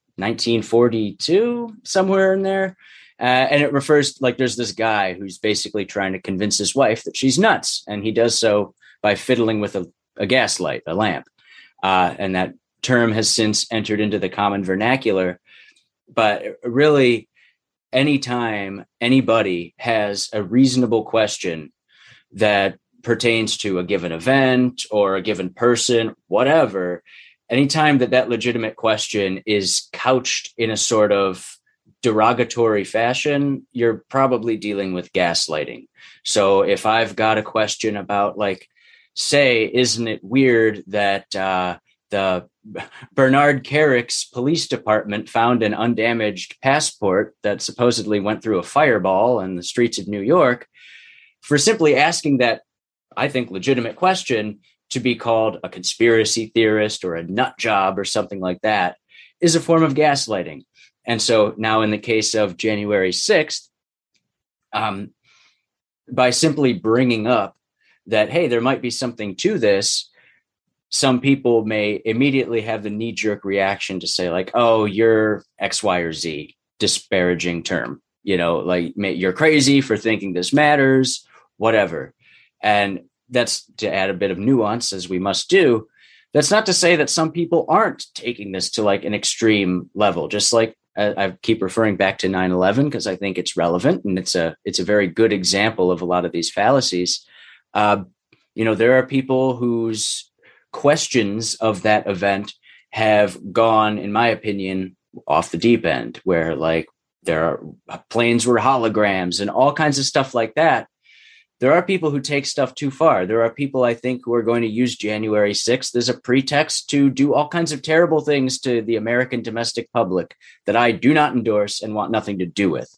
1942, somewhere in there. And it refers there's this guy who's basically trying to convince his wife that she's nuts. And he does so by fiddling with a gaslight, a lamp. And that term has since entered into the common vernacular. But really, anytime anybody has a reasonable question that pertains to a given event or a given person, whatever, anytime that legitimate question is couched in a sort of derogatory fashion, you're probably dealing with gaslighting. So if I've got a question about, say, isn't it weird that the Bernard Carrick's police department found an undamaged passport that supposedly went through a fireball in the streets of New York, for simply asking that, I think, legitimate question to be called a conspiracy theorist or a nut job or something like that is a form of gaslighting. And so now in the case of January 6th, by simply bringing up that, hey, there might be something to this, some people may immediately have the knee-jerk reaction to say, oh, you're X, Y, or Z, disparaging term, you're crazy for thinking this matters, whatever. And that's to add a bit of nuance, as we must do. That's not to say that some people aren't taking this to an extreme level, just like I keep referring back to 9/11 because I think it's relevant and it's a very good example of a lot of these fallacies. There are people whose questions of that event have gone, in my opinion, off the deep end, where there are planes were holograms and all kinds of stuff like that. There are people who take stuff too far. There are people, I think, who are going to use January 6th as a pretext to do all kinds of terrible things to the American domestic public that I do not endorse and want nothing to do with.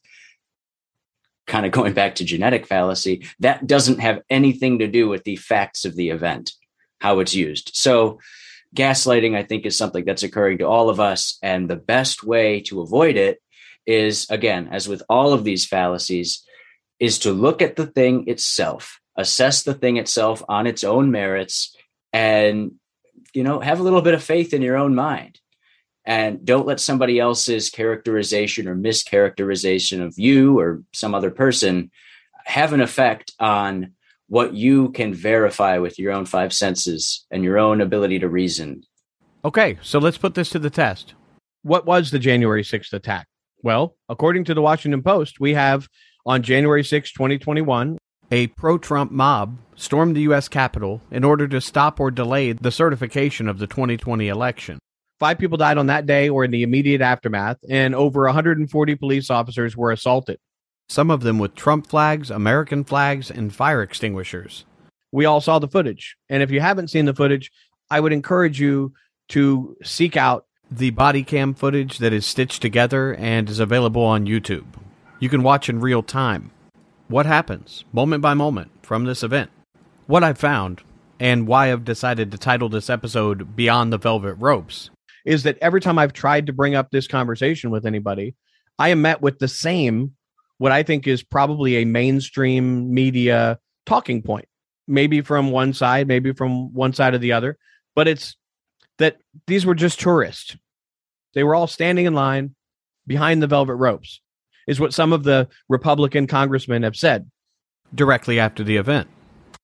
Kind of going back to genetic fallacy, that doesn't have anything to do with the facts of the event, how it's used. So gaslighting, I think, is something that's occurring to all of us. And the best way to avoid it is, again, as with all of these fallacies, is to look at the thing itself, assess the thing itself on its own merits, and, have a little bit of faith in your own mind. And don't let somebody else's characterization or mischaracterization of you or some other person have an effect on what you can verify with your own five senses and your own ability to reason. Okay, so let's put this to the test. What was the January 6th attack? Well, according to the Washington Post, we have on January 6, 2021, a pro-Trump mob stormed the U.S. Capitol in order to stop or delay the certification of the 2020 election. 5 people died on that day or in the immediate aftermath, and over 140 police officers were assaulted, some of them with Trump flags, American flags, and fire extinguishers. We all saw the footage, and if you haven't seen the footage, I would encourage you to seek out the body cam footage that is stitched together and is available on YouTube. You can watch in real time what happens, moment by moment, from this event. What I've found, and why I've decided to title this episode Beyond the Velvet Ropes, is that every time I've tried to bring up this conversation with anybody, I am met with the same, what I think is probably a mainstream media talking point. Maybe from one side, maybe from one side or the other, but it's that these were just tourists. They were all standing in line behind the velvet ropes, is what some of the Republican congressmen have said directly after the event.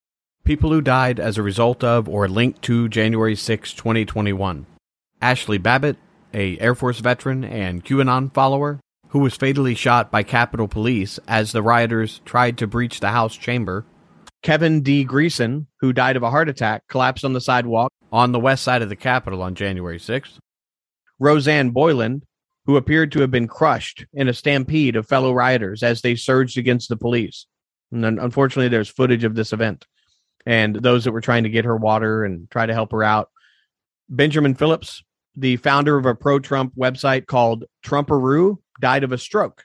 People who died as a result of or linked to January 6, 2021. Ashley Babbitt, a Air Force veteran and QAnon follower, who was fatally shot by Capitol Police as the rioters tried to breach the House chamber. Kevin D. Greeson, who died of a heart attack, collapsed on the sidewalk on the west side of the Capitol on January 6th. Roseanne Boyland, who appeared to have been crushed in a stampede of fellow rioters as they surged against the police. And then, unfortunately, there's footage of this event and those that were trying to get her water and try to help her out. Benjamin Phillips, the founder of a pro-Trump website called Trumparoo, died of a stroke.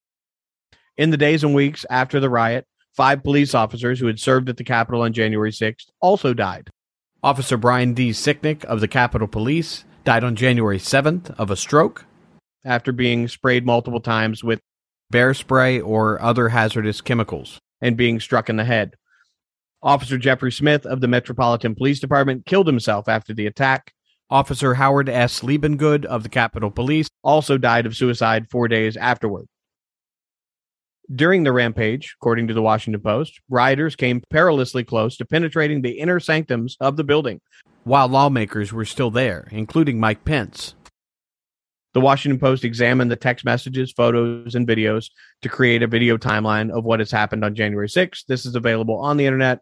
In the days and weeks after the riot, 5 police officers who had served at the Capitol on January 6th also died. Officer Brian D. Sicknick of the Capitol Police died on January 7th of a stroke after being sprayed multiple times with bear spray or other hazardous chemicals and being struck in the head. Officer Jeffrey Smith of the Metropolitan Police Department killed himself after the attack. Officer Howard S. Liebengood of the Capitol Police also died of suicide 4 days afterward. During the rampage, according to the Washington Post, rioters came perilously close to penetrating the inner sanctums of the building, while lawmakers were still there, including Mike Pence. The Washington Post examined the text messages, photos, and videos to create a video timeline of what has happened on January 6th. This is available on the internet.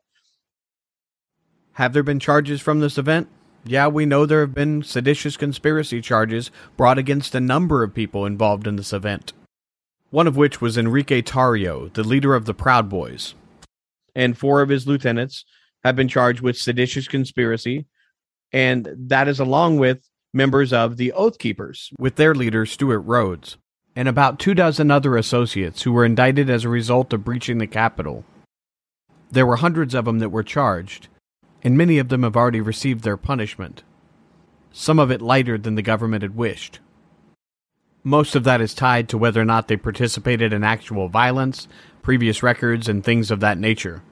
Have there been charges from this event? Yeah, we know there have been seditious conspiracy charges brought against a number of people involved in this event. One of which was Enrique Tarrio, the leader of the Proud Boys. And 4 of his lieutenants have been charged with seditious conspiracy, and that is along with members of the Oath Keepers, with their leader Stuart Rhodes, and about 24 other associates who were indicted as a result of breaching the Capitol. There were hundreds of them that were charged, and many of them have already received their punishment, some of it lighter than the government had wished. Most of that is tied to whether or not they participated in actual violence, previous records, and things of that nature.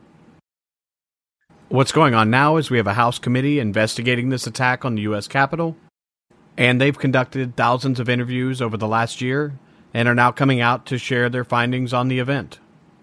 What's going on now is we have a House committee investigating this attack on the U.S. Capitol, and they've conducted thousands of interviews over the last year and are now coming out to share their findings on the event.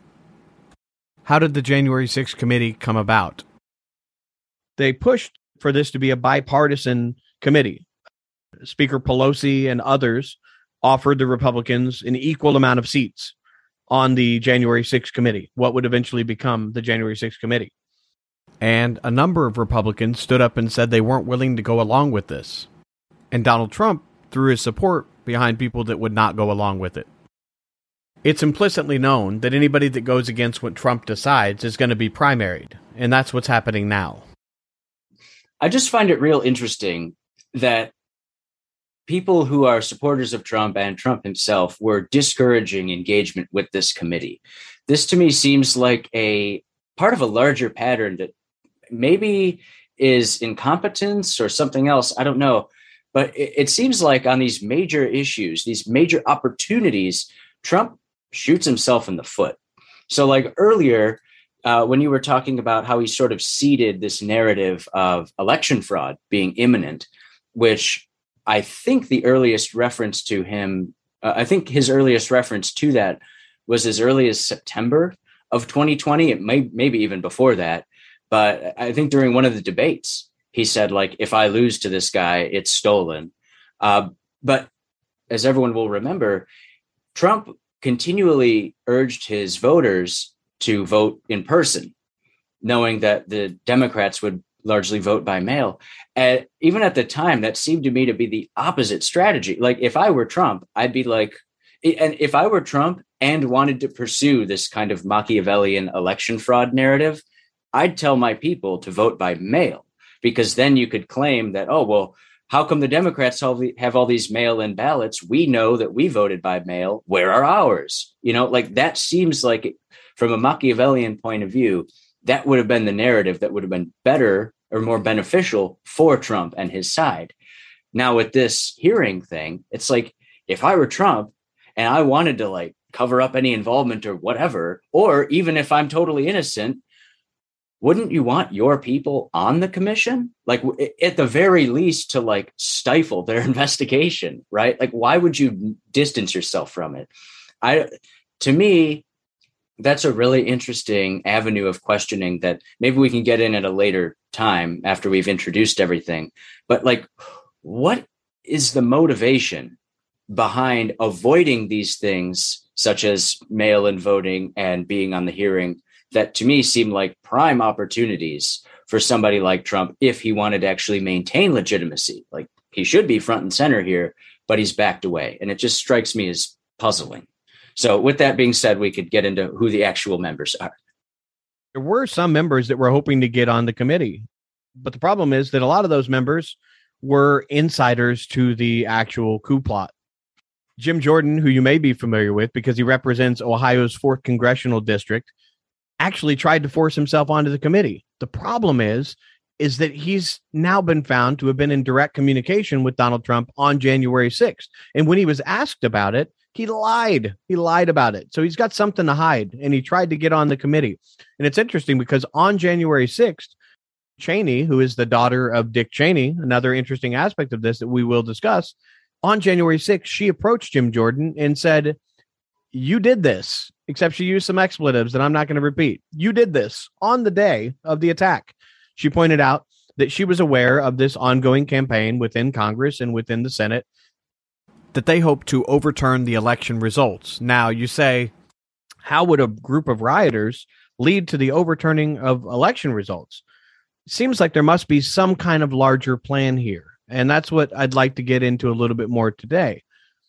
How did the January 6th committee come about? They pushed for this to be a bipartisan committee. Speaker Pelosi and others offered the Republicans an equal amount of seats on the January 6th committee, what would eventually become the January 6th committee. And a number of Republicans stood up and said they weren't willing to go along with this. And Donald Trump threw his support behind people that would not go along with it. It's implicitly known that anybody that goes against what Trump decides is going to be primaried, and that's what's happening now. I just find it real interesting that people who are supporters of Trump and Trump himself were discouraging engagement with this committee. This to me seems like a part of a larger pattern that maybe is incompetence or something else. I don't know. But it seems like on these major issues, these major opportunities, Trump shoots himself in the foot. So like earlier, when you were talking about how he sort of seeded this narrative of election fraud being imminent, which I think the earliest reference to him, I think his earliest reference to that was as early as September of 2020. It maybe even before that. But I think during one of the debates, he said, like, if I lose to this guy, it's stolen. But as everyone will remember, Trump continually urged his voters to vote in person, knowing that the Democrats would largely vote by mail. And even at the time, that seemed to me to be the opposite strategy. Like, if I were Trump, I'd be like, and if I were Trump and wanted to pursue this kind of Machiavellian election fraud narrative, I'd tell my people to vote by mail. Because then you could claim that, oh, well, how come the Democrats have all these mail-in ballots? We know that we voted by mail. Where are ours? You know, like that seems like, from a Machiavellian point of view, that would have been the narrative that would have been better or more beneficial for Trump and his side. Now, with this hearing thing, it's like, if I were Trump and I wanted to like cover up any involvement or whatever, or even if I'm totally innocent, wouldn't you want your people on the commission? Like, at the very least, to like stifle their investigation, right? Like, why would you distance yourself from it? To me, That's a really interesting avenue of questioning that maybe we can get in at a later time after we've introduced everything. But like, what is the motivation behind avoiding these things, such as mail-in voting and being on the hearing, that to me seem like prime opportunities for somebody like Trump if he wanted to actually maintain legitimacy? Like, he should be front and center here, but he's backed away. And it just strikes me as puzzling. So with that being said, we could get into who the actual members are. There were some members that were hoping to get on the committee, but the problem is that a lot of those members were insiders to the actual coup plot. Jim Jordan, who you may be familiar with because he represents Ohio's 4th congressional district, actually tried to force himself onto the committee. The problem is that he's now been found to have been in direct communication with Donald Trump on January 6th. And when he was asked about it, he lied. He lied about it. So he's got something to hide, and he tried to get on the committee. And it's interesting because on January 6th, Cheney, who is the daughter of Dick Cheney, another interesting aspect of this that we will discuss, on January 6th, she approached Jim Jordan and said, "You did this," except she used some expletives that I'm not going to repeat. "You did this on the day of the attack." She pointed out that she was aware of this ongoing campaign within Congress and within the Senate, that they hope to overturn the election results. Now, you say, how would a group of rioters lead to the overturning of election results? It seems like there must be some kind of larger plan here. And that's what I'd like to get into a little bit more today.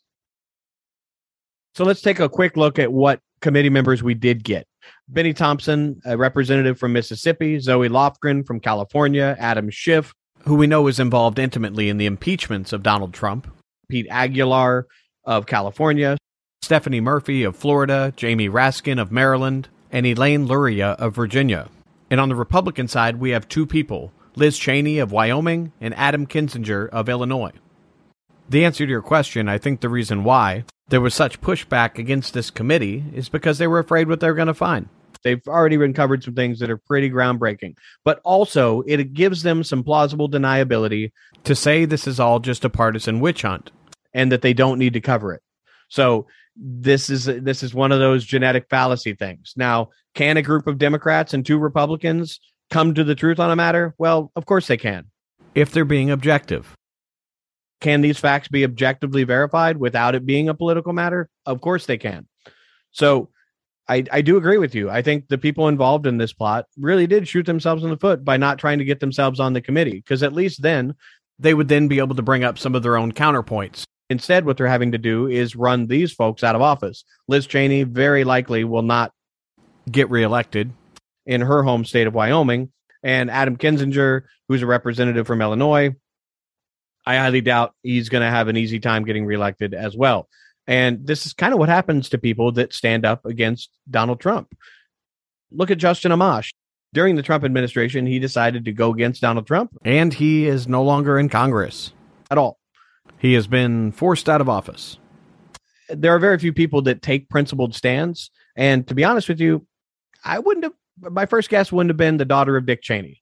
So let's take a quick look at what committee members we did get. Benny Thompson, a representative from Mississippi, Zoe Lofgren from California, Adam Schiff, who we know is involved intimately in the impeachments of Donald Trump, Pete Aguilar of California, Stephanie Murphy of Florida, Jamie Raskin of Maryland, and Elaine Luria of Virginia. And on the Republican side, we have 2 people, Liz Cheney of Wyoming and Adam Kinzinger of Illinois. The answer to your question, I think the reason why there was such pushback against this committee is because they were afraid what they're going to find. They've already uncovered some things that are pretty groundbreaking, but also it gives them some plausible deniability to say this is all just a partisan witch hunt and that they don't need to cover it. So this is one of those genetic fallacy things. Now, can a group of Democrats and 2 Republicans come to the truth on a matter? Well, of course they can, if they're being objective. Can these facts be objectively verified without it being a political matter? Of course they can. So I do agree with you. I think the people involved in this plot really did shoot themselves in the foot by not trying to get themselves on the committee, because at least then they would then be able to bring up some of their own counterpoints. Instead, what they're having to do is run these folks out of office. Liz Cheney very likely will not get reelected in her home state of Wyoming. And Adam Kinzinger, who's a representative from Illinois, I highly doubt he's going to have an easy time getting reelected as well. And this is kind of what happens to people that stand up against Donald Trump. Look at Justin Amash. During the Trump administration, he decided to go against Donald Trump, and he is no longer in Congress at all. He has been forced out of office. There are very few people that take principled stands. And to be honest with you, my first guess wouldn't have been the daughter of Dick Cheney.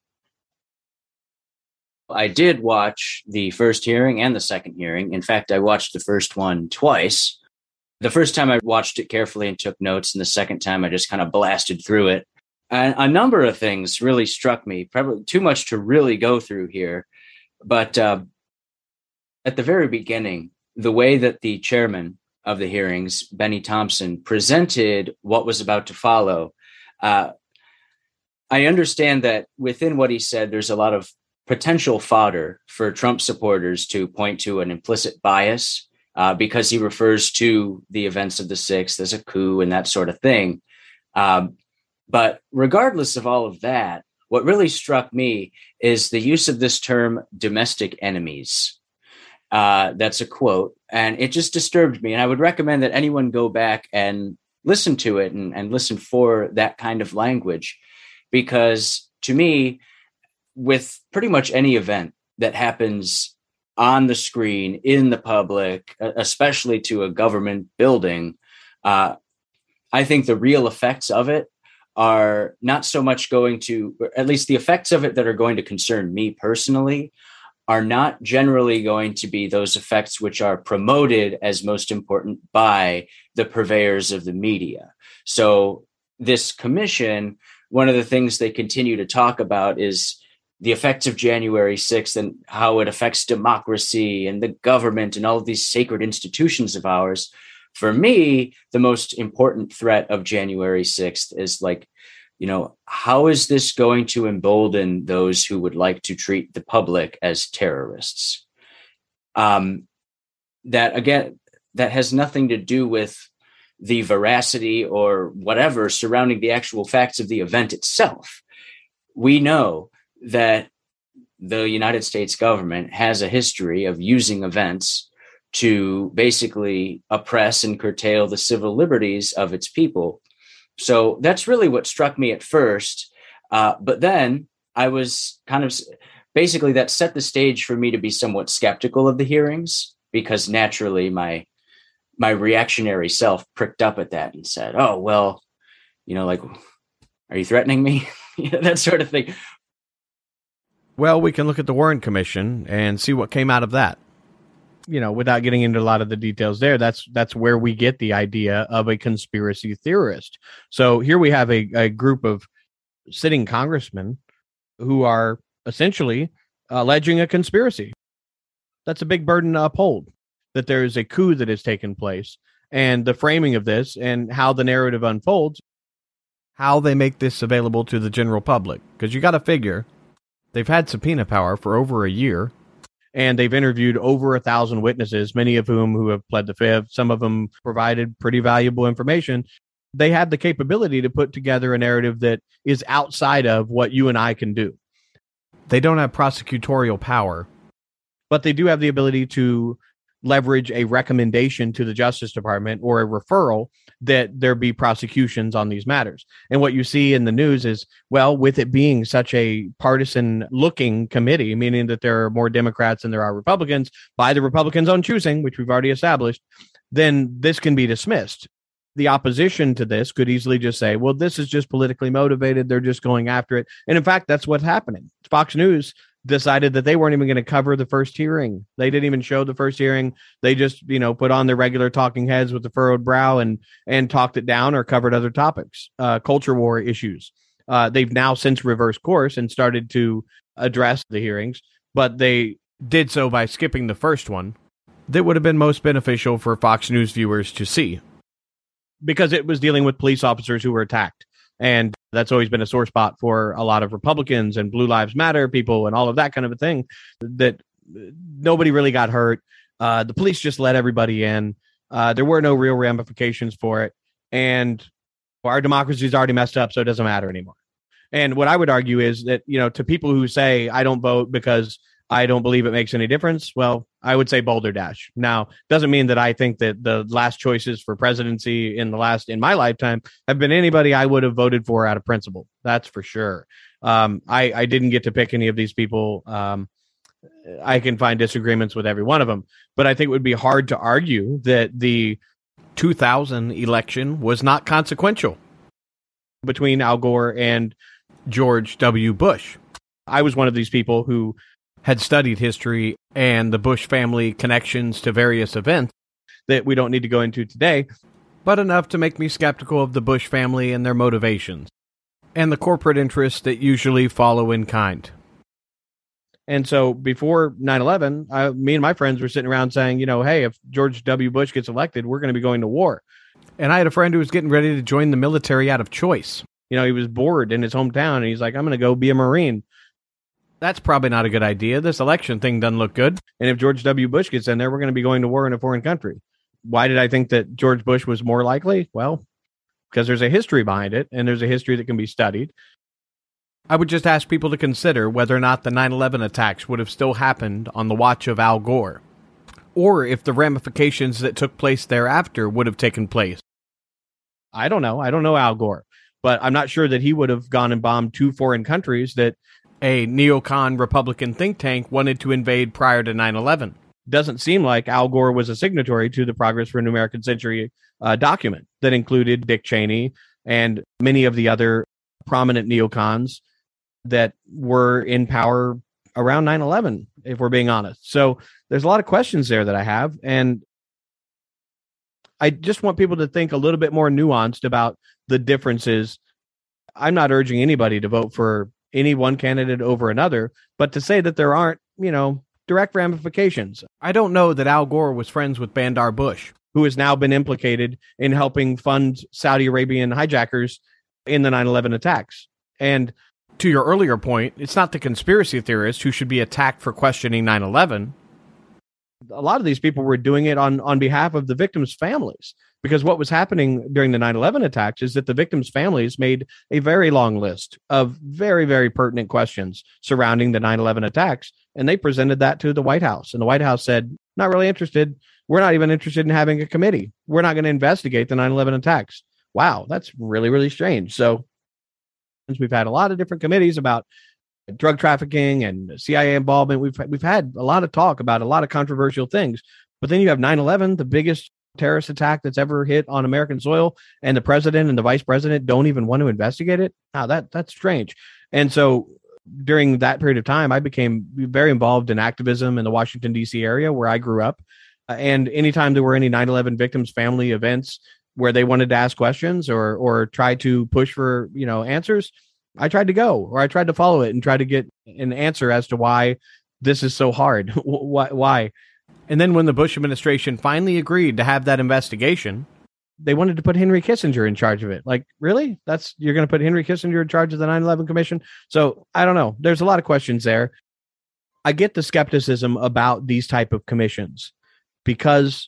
I did watch the first hearing and the second hearing. In fact, I watched the first one twice. The first time I watched it carefully and took notes, and the second time I just kind of blasted through it. And a number of things really struck me, probably too much to really go through here. But at the very beginning, the way that the chairman of the hearings, Benny Thompson, presented what was about to follow, I understand that within what he said, there's a lot of potential fodder for Trump supporters to point to an implicit bias because he refers to the events of the 6th as a coup and that sort of thing. But regardless of all of that, what really struck me is the use of this term domestic enemies. That's a quote, and it just disturbed me. And I would recommend that anyone go back and listen to it and listen for that kind of language, because to me, with pretty much any event that happens on the screen, in the public, especially to a government building, I think the real effects of it are not so much going to, or at least the effects of it that are going to concern me personally, are not generally going to be those effects which are promoted as most important by the purveyors of the media. So this commission, one of the things they continue to talk about is the effects of January 6th and how it affects democracy and the government and all of these sacred institutions of ours. For me, the most important threat of January 6th is like, how is this going to embolden those who would like to treat the public as terrorists? That has nothing to do with the veracity or whatever surrounding the actual facts of the event itself. We know that the United States government has a history of using events to basically oppress and curtail the civil liberties of its people. So that's really what struck me at first. But then I was basically that set the stage for me to be somewhat skeptical of the hearings, because naturally my reactionary self pricked up at that and said, oh, well, are you threatening me? That sort of thing. Well, we can look at the Warren Commission and see what came out of that. Without getting into a lot of the details there, that's where we get the idea of a conspiracy theorist. So here we have a group of sitting congressmen who are essentially alleging a conspiracy. That's a big burden to uphold, that there is a coup that has taken place, and the framing of this and how the narrative unfolds, how they make this available to the general public. Because you got to figure, they've had subpoena power for over a year, and they've interviewed over 1,000 witnesses, many of whom who have pled the fifth. Some of them provided pretty valuable information. They have the capability to put together a narrative that is outside of what you and I can do. They don't have prosecutorial power, but they do have the ability to leverage a recommendation to the Justice Department or a referral that there be prosecutions on these matters. And what you see in the news is, well, with it being such a partisan looking committee, meaning that there are more Democrats than there are Republicans by the Republicans' own choosing, which we've already established, then this can be dismissed. The opposition to this could easily just say, well, this is just politically motivated. They're just going after it. And in fact, that's what's happening. Fox News decided that they weren't even going to cover the first hearing. They didn't even show the first hearing. They just, put on their regular talking heads with the furrowed brow and talked it down or covered other topics, culture war issues. They've now since reversed course and started to address the hearings, but they did so by skipping the first one. That would have been most beneficial for Fox News viewers to see, because it was dealing with police officers who were attacked. And that's always been a sore spot for a lot of Republicans and Blue Lives Matter people and all of that kind of a thing, that nobody really got hurt. The police just let everybody in. There were no real ramifications for it. And our democracy is already messed up, so it doesn't matter anymore. And what I would argue is that, to people who say, I don't vote because I don't believe it makes any difference, well, I would say Boulder Dash. Now, doesn't mean that I think that the last choices for presidency in my lifetime have been anybody I would have voted for out of principle. That's for sure. I didn't get to pick any of these people. I can find disagreements with every one of them, but I think it would be hard to argue that the 2000 election was not consequential between Al Gore and George W. Bush. I was one of these people who had studied history and the Bush family connections to various events that we don't need to go into today, but enough to make me skeptical of the Bush family and their motivations, and the corporate interests that usually follow in kind. And so before 9/11, me and my friends were sitting around saying, hey, if George W. Bush gets elected, we're going to be going to war. And I had a friend who was getting ready to join the military out of choice. He was bored in his hometown, and he's like, I'm going to go be a Marine. That's probably not a good idea. This election thing doesn't look good. And if George W. Bush gets in there, we're going to be going to war in a foreign country. Why did I think that George Bush was more likely? Well, because there's a history behind it, and there's a history that can be studied. I would just ask people to consider whether or not the 9/11 attacks would have still happened on the watch of Al Gore, or if the ramifications that took place thereafter would have taken place. I don't know. I don't know Al Gore, but I'm not sure that he would have gone and bombed 2 foreign countries that a neocon Republican think tank wanted to invade prior to 9/11. Doesn't seem like Al Gore was a signatory to the Progress for a New American Century document that included Dick Cheney and many of the other prominent neocons that were in power around 9/11, if we're being honest. So there's a lot of questions there that I have. And I just want people to think a little bit more nuanced about the differences. I'm not urging anybody to vote for any one candidate over another, but to say that there aren't, direct ramifications. I don't know that Al Gore was friends with Bandar Bush, who has now been implicated in helping fund Saudi Arabian hijackers in the 9/11 attacks. And to your earlier point, it's not the conspiracy theorists who should be attacked for questioning 9/11. A lot of these people were doing it on behalf of the victims' families, because what was happening during the 9/11 attacks is that the victims' families made a very long list of very, very pertinent questions surrounding the 9/11 attacks, and they presented that to the White House. And the White House said, not really interested. We're not even interested in having a committee. We're not going to investigate the 9/11 attacks. Wow, that's really, really strange. So we've had a lot of different committees about drug trafficking and CIA involvement. We've had a lot of talk about a lot of controversial things, but then you have 9/11, the biggest terrorist attack that's ever hit on American soil, and the president and the vice president don't even want to investigate it. Now that's strange. And so during that period of time, I became very involved in activism in the Washington, D.C. area where I grew up. And anytime there were any 9/11 victims' family events where they wanted to ask questions or try to push for, answers, I tried to go, or I tried to follow it and try to get an answer as to why this is so hard. Why? And then when the Bush administration finally agreed to have that investigation, they wanted to put Henry Kissinger in charge of it. Like, really? You're going to put Henry Kissinger in charge of the 9/11 Commission? So I don't know. There's a lot of questions there. I get the skepticism about these type of commissions because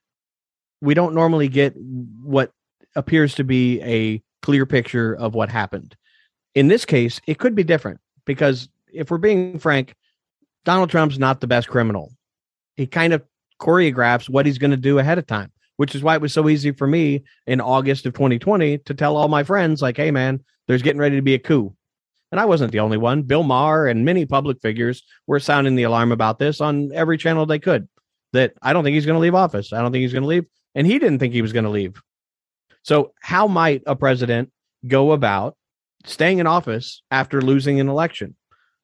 we don't normally get what appears to be a clear picture of what happened. In this case, it could be different because if we're being frank, Donald Trump's not the best criminal. He kind of choreographs what he's going to do ahead of time, which is why it was so easy for me in August of 2020 to tell all my friends, like, hey, man, there's getting ready to be a coup. And I wasn't the only one. Bill Maher and many public figures were sounding the alarm about this on every channel they could, that I don't think he's going to leave office. I don't think he's going to leave. And he didn't think he was going to leave. So how might a president go about staying in office after losing an election?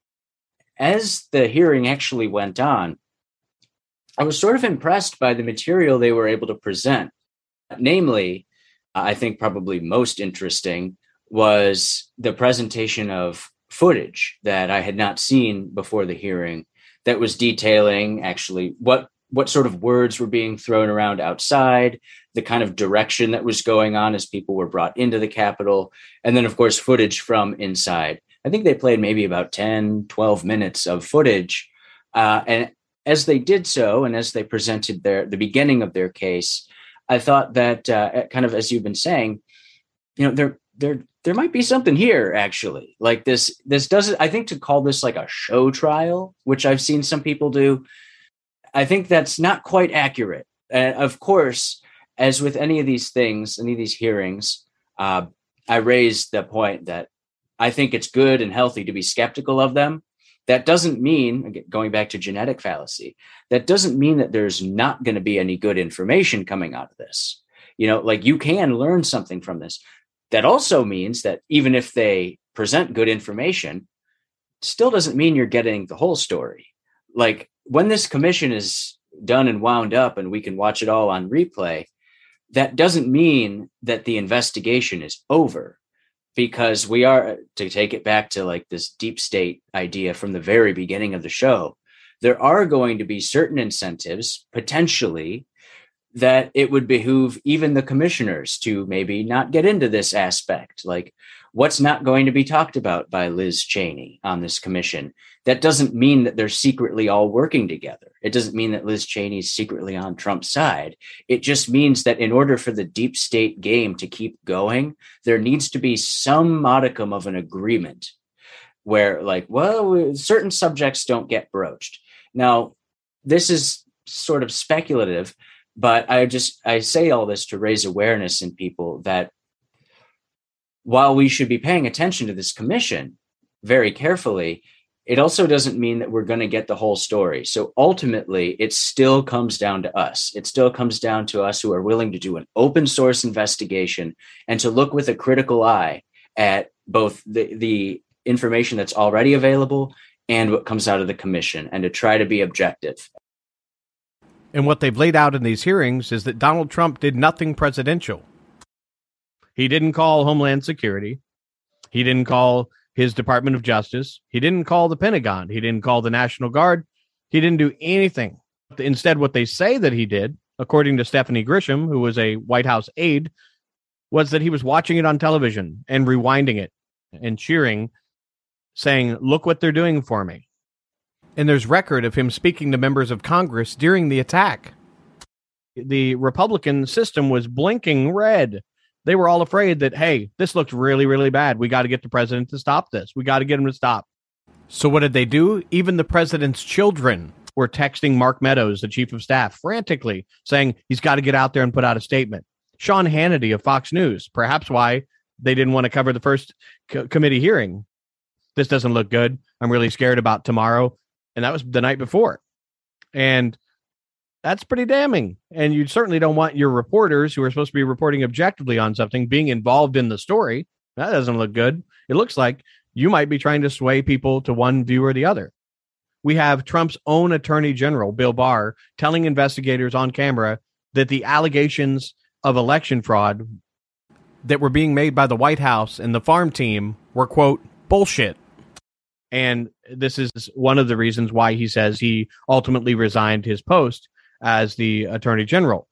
As the hearing actually went on, I was sort of impressed by the material they were able to present. Namely, I think probably most interesting was the presentation of footage that I had not seen before the hearing that was detailing actually what sort of words were being thrown around outside, the kind of direction that was going on as people were brought into the Capitol, and then, of course, footage from inside. I think they played maybe about 10, 12 minutes of footage. And as they did so, and as they presented the beginning of their case, I thought that kind of, as you've been saying, there might be something here, actually. Like this doesn't, I think to call this like a show trial, which I've seen some people do, I think that's not quite accurate. Of course, as with any of these things, any of these hearings, I raised the point that I think it's good and healthy to be skeptical of them. That doesn't mean, going back to genetic fallacy, that doesn't mean that there's not going to be any good information coming out of this. Like you can learn something from this. That also means that even if they present good information, still doesn't mean you're getting the whole story. Like when this commission is done and wound up and we can watch it all on replay, that doesn't mean that the investigation is over, because we are, to take it back to like this deep state idea from the very beginning of the show, there are going to be certain incentives potentially that it would behoove even the commissioners to maybe not get into this aspect. Like what's not going to be talked about by Liz Cheney on this commission. That doesn't mean that they're secretly all working together. It doesn't mean that Liz Cheney's secretly on Trump's side. It just means that in order for the deep state game to keep going, there needs to be some modicum of an agreement where like, well, certain subjects don't get broached. Now, this is sort of speculative, but I say all this to raise awareness in people that while we should be paying attention to this commission very carefully, it also doesn't mean that we're going to get the whole story. So ultimately, it still comes down to us. It still comes down to us who are willing to do an open source investigation and to look with a critical eye at both the information that's already available and what comes out of the commission, and to try to be objective. And what they've laid out in these hearings is that Donald Trump did nothing presidential. He didn't call Homeland Security. He didn't call his Department of Justice. He didn't call the Pentagon. He didn't call the National Guard. He didn't do anything. Instead, what they say that he did, according to Stephanie Grisham, who was a White House aide, was that he was watching it on television and rewinding it and cheering, saying, "Look what they're doing for me." And there's record of him speaking to members of Congress during the attack. The Republican system was blinking red. They were all afraid that, hey, this looks really, really bad. We got to get the president to stop this. We got to get him to stop. So what did they do? Even the president's children were texting Mark Meadows, the chief of staff, frantically saying he's got to get out there and put out a statement. Sean Hannity of Fox News, perhaps why they didn't want to cover the first committee hearing. This doesn't look good. I'm really scared about tomorrow. And that was the night before. And that's pretty damning. And you certainly don't want your reporters who are supposed to be reporting objectively on something being involved in the story. That doesn't look good. It looks like you might be trying to sway people to one view or the other. We have Trump's own attorney general, Bill Barr, telling investigators on camera that the allegations of election fraud that were being made by the White House and the farm team were, quote, bullshit. And this is one of the reasons why he says he ultimately resigned his post as the attorney general.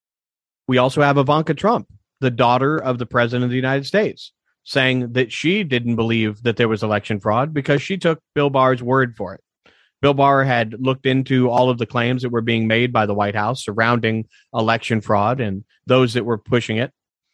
We also have Ivanka Trump, the daughter of the president of the United States, saying that she didn't believe that there was election fraud because she took Bill Barr's word for it. Bill Barr had looked into all of the claims that were being made by the White House surrounding election fraud and those that were pushing it,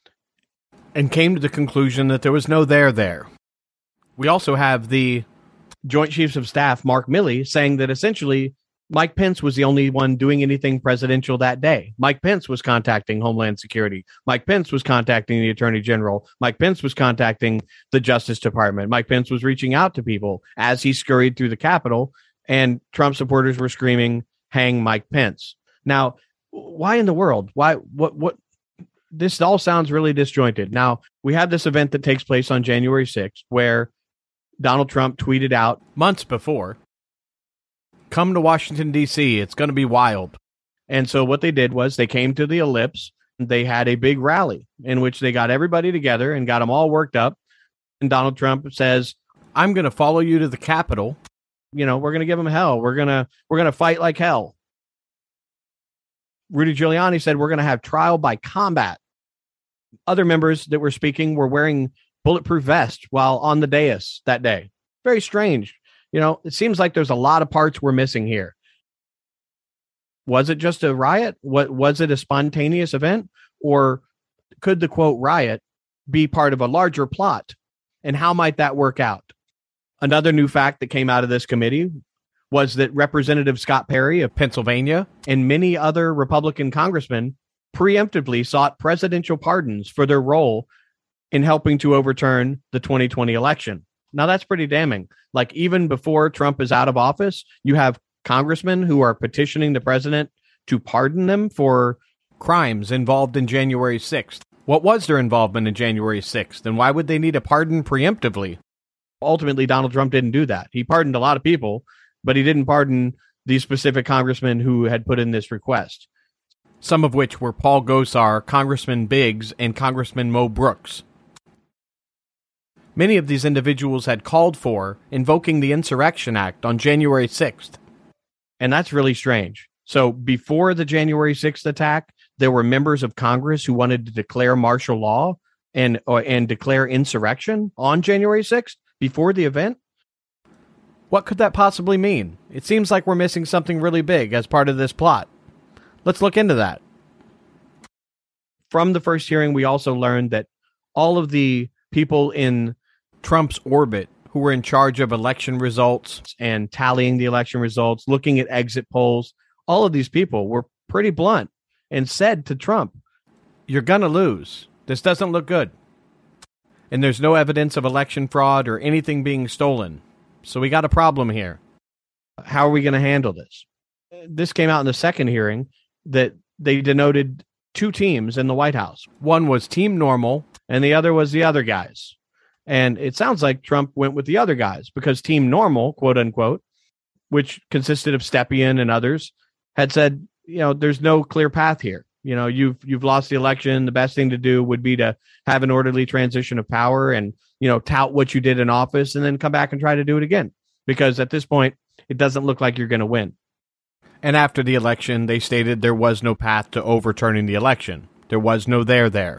and came to the conclusion that there was no there. We also have the Joint Chiefs of Staff, Mark Milley, saying that essentially Mike Pence was the only one doing anything presidential that day. Mike Pence was contacting Homeland Security. Mike Pence was contacting the Attorney General. Mike Pence was contacting the Justice Department. Mike Pence was reaching out to people as he scurried through the Capitol, and Trump supporters were screaming, "Hang Mike Pence." Now, why in the world? Why? What? This all sounds really disjointed. Now, we have this event that takes place on January 6th, where Donald Trump tweeted out months before, "Come to Washington, D.C. It's going to be wild." And so what they did was they came to the Ellipse. They had a big rally in which they got everybody together and got them all worked up. And Donald Trump says, "I'm going to follow you to the Capitol. You know, we're going to give them hell. We're going to fight like hell." Rudy Giuliani said, "We're going to have trial by combat." Other members that were speaking were wearing bulletproof vests while on the dais that day. Very strange. You know, it seems like there's a lot of parts we're missing here. Was it just a riot? Was it a spontaneous event? Or could the, quote, riot be part of a larger plot? And how might that work out? Another new fact that came out of this committee was that Representative Scott Perry of Pennsylvania and many other Republican congressmen preemptively sought presidential pardons for their role in helping to overturn the 2020 election. Now, that's pretty damning. Like, even before Trump is out of office, you have congressmen who are petitioning the president to pardon them for crimes involved in January 6th. What was their involvement in January 6th, and why would they need a pardon preemptively? Ultimately, Donald Trump didn't do that. He pardoned a lot of people, but he didn't pardon the specific congressmen who had put in this request, some of which were Paul Gosar, Congressman Biggs, and Congressman Mo Brooks. Many of these individuals had called for invoking the Insurrection Act on January 6th. And that's really strange. So before the January 6th attack, there were members of Congress who wanted to declare martial law and declare insurrection on January 6th before the event. What could that possibly mean? It seems like we're missing something really big as part of this plot. Let's look into that. From the first hearing, we also learned that all of the people in Trump's orbit who were in charge of election results and tallying the election results, looking at exit polls, all of these people were pretty blunt and said to Trump, "You're going to lose. This doesn't look good. And there's no evidence of election fraud or anything being stolen. So we got a problem here. How are we going to handle this?" This came out in the second hearing that they denoted two teams in the White House. One was Team Normal and the other was the other guys. And it sounds like Trump went with the other guys because Team Normal, quote unquote, which consisted of Stepien and others, had said, there's no clear path here. You've lost the election. The best thing to do would be to have an orderly transition of power and, tout what you did in office and then come back and try to do it again. Because at this point, it doesn't look like you're going to win. And after the election, they stated there was no path to overturning the election. There was no there.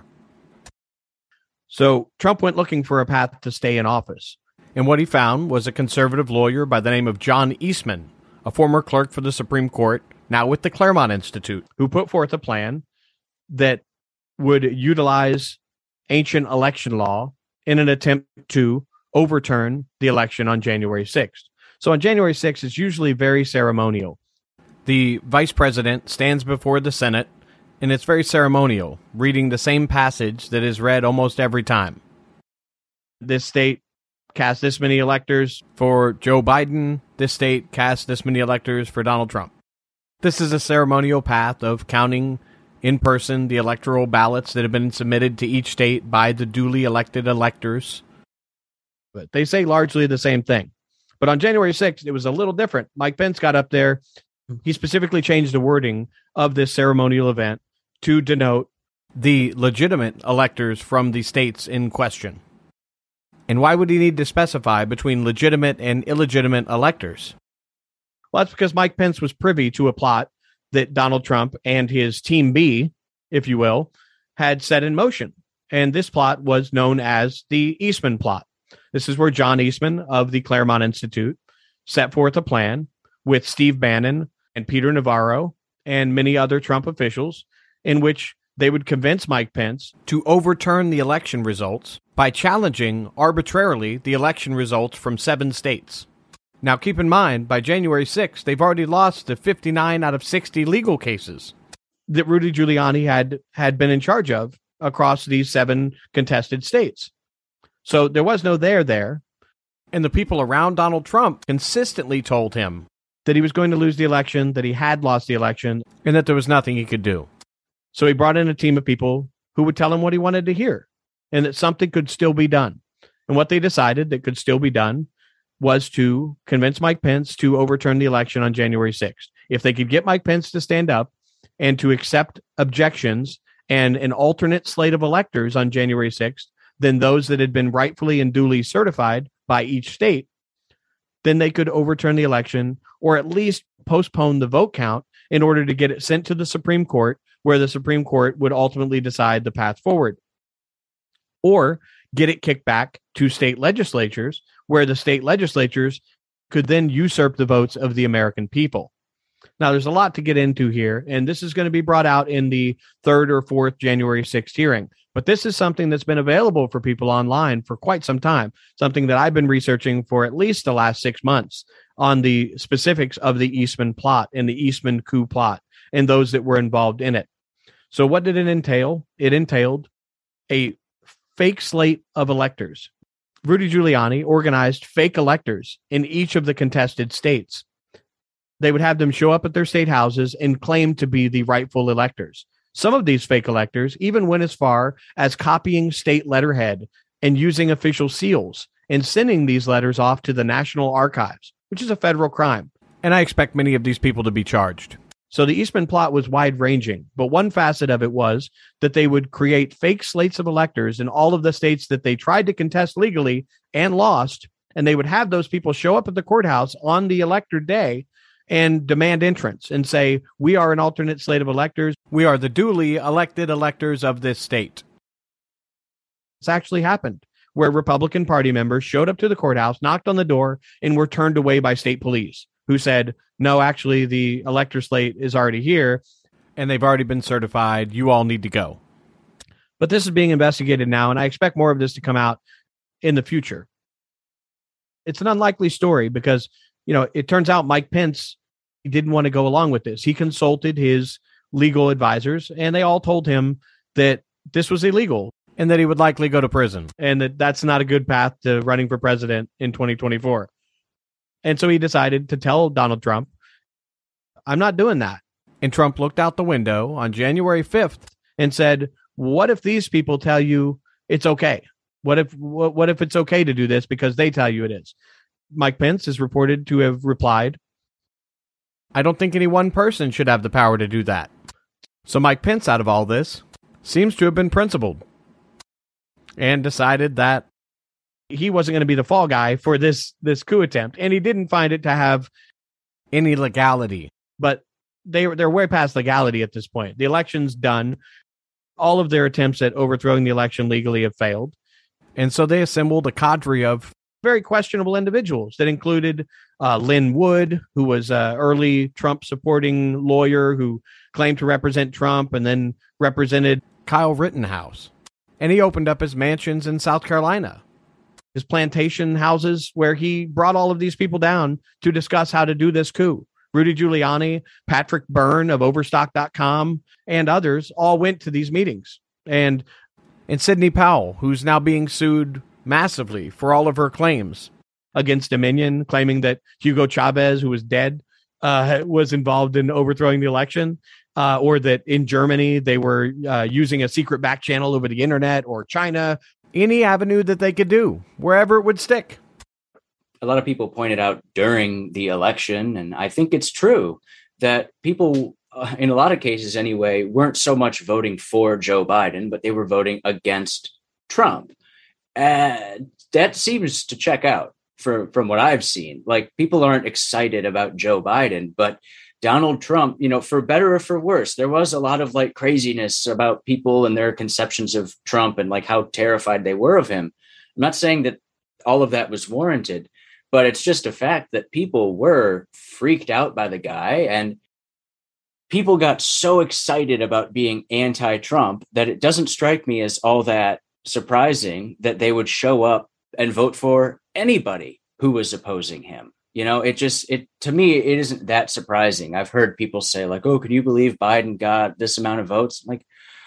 So Trump went looking for a path to stay in office. And what he found was a conservative lawyer by the name of John Eastman, a former clerk for the Supreme Court, now with the Claremont Institute, who put forth a plan that would utilize ancient election law in an attempt to overturn the election on January 6th. So on January 6th, it's usually very ceremonial. The vice president stands before the Senate, and it's very ceremonial, reading the same passage that is read almost every time. This state cast this many electors for Joe Biden. This state cast this many electors for Donald Trump. This is a ceremonial path of counting in person the electoral ballots that have been submitted to each state by the duly elected electors. But they say largely the same thing. But on January 6th, it was a little different. Mike Pence got up there. He specifically changed the wording of this ceremonial event to denote the legitimate electors from the states in question. And why would he need to specify between legitimate and illegitimate electors? Well, that's because Mike Pence was privy to a plot that Donald Trump and his Team B, if you will, had set in motion. And this plot was known as the Eastman plot. This is where John Eastman of the Claremont Institute set forth a plan with Steve Bannon and Peter Navarro and many other Trump officials in which they would convince Mike Pence to overturn the election results by challenging arbitrarily the election results from 7 states. Now, keep in mind, by January 6th, they've already lost the 59 out of 60 legal cases that Rudy Giuliani had been in charge of across these 7 contested states. So there was no there. And the people around Donald Trump consistently told him that he was going to lose the election, that he had lost the election, and that there was nothing he could do. So he brought in a team of people who would tell him what he wanted to hear and that something could still be done. And what they decided that could still be done was to convince Mike Pence to overturn the election on January 6th. If they could get Mike Pence to stand up and to accept objections and an alternate slate of electors on January 6th than those that had been rightfully and duly certified by each state, then they could overturn the election or at least postpone the vote count in order to get it sent to the Supreme Court, where the Supreme Court would ultimately decide the path forward. Or get it kicked back to state legislatures, where the state legislatures could then usurp the votes of the American people. Now, there's a lot to get into here, and this is going to be brought out in the 3rd or 4th January 6th hearing. But this is something that's been available for people online for quite some time, something that I've been researching for at least the last 6 months on the specifics of the Eastman plot and the Eastman coup plot and those that were involved in it. So what did it entail? It entailed a fake slate of electors. Rudy Giuliani organized fake electors in each of the contested states. They would have them show up at their state houses and claim to be the rightful electors. Some of these fake electors even went as far as copying state letterhead and using official seals and sending these letters off to the National Archives, which is a federal crime. And I expect many of these people to be charged. So the Eastman plot was wide-ranging, but one facet of it was that they would create fake slates of electors in all of the states that they tried to contest legally and lost, and they would have those people show up at the courthouse on the elector day and demand entrance and say, we are an alternate slate of electors. We are the duly elected electors of this state. It's actually happened, where Republican Party members showed up to the courthouse, knocked on the door, and were turned away by state police, who said, no, actually, the elector slate is already here. And they've already been certified. You all need to go. But this is being investigated now, and I expect more of this to come out in the future. It's an unlikely story because, it turns out Mike Pence didn't want to go along with this. He consulted his legal advisors, and they all told him that this was illegal. And that he would likely go to prison. And that's not a good path to running for president in 2024. And so he decided to tell Donald Trump, I'm not doing that. And Trump looked out the window on January 5th and said, what if these people tell you it's okay? What if it's okay to do this because they tell you it is? Mike Pence is reported to have replied, I don't think any one person should have the power to do that. So Mike Pence, out of all this, seems to have been principled and decided that he wasn't going to be the fall guy for this coup attempt, and he didn't find it to have any legality. But they're way past legality at this point. The election's done. All of their attempts at overthrowing the election legally have failed. And so they assembled a cadre of very questionable individuals that included Lynn Wood, who was an early Trump-supporting lawyer who claimed to represent Trump and then represented Kyle Rittenhouse. And he opened up his mansions in South Carolina, his plantation houses, where he brought all of these people down to discuss how to do this coup. Rudy Giuliani, Patrick Byrne of Overstock.com, and others all went to these meetings. And Sidney Powell, who's now being sued massively for all of her claims against Dominion, claiming that Hugo Chavez, who was dead, was involved in overthrowing the election, or that in Germany they were using a secret back channel over the internet, or China. Any avenue that they could do, wherever it would stick. A lot of people pointed out during the election, and I think it's true, that people, in a lot of cases anyway, weren't so much voting for Joe Biden, but they were voting against Trump. That seems to check out from what I've seen. Like, people aren't excited about Joe Biden, but Donald Trump, for better or for worse, there was a lot of like craziness about people and their conceptions of Trump and like how terrified they were of him. I'm not saying that all of that was warranted, but it's just a fact that people were freaked out by the guy, and people got so excited about being anti-Trump that it doesn't strike me as all that surprising that they would show up and vote for anybody who was opposing him. To me, it isn't that surprising. I've heard people say like, oh, can you believe Biden got this amount of votes? Like,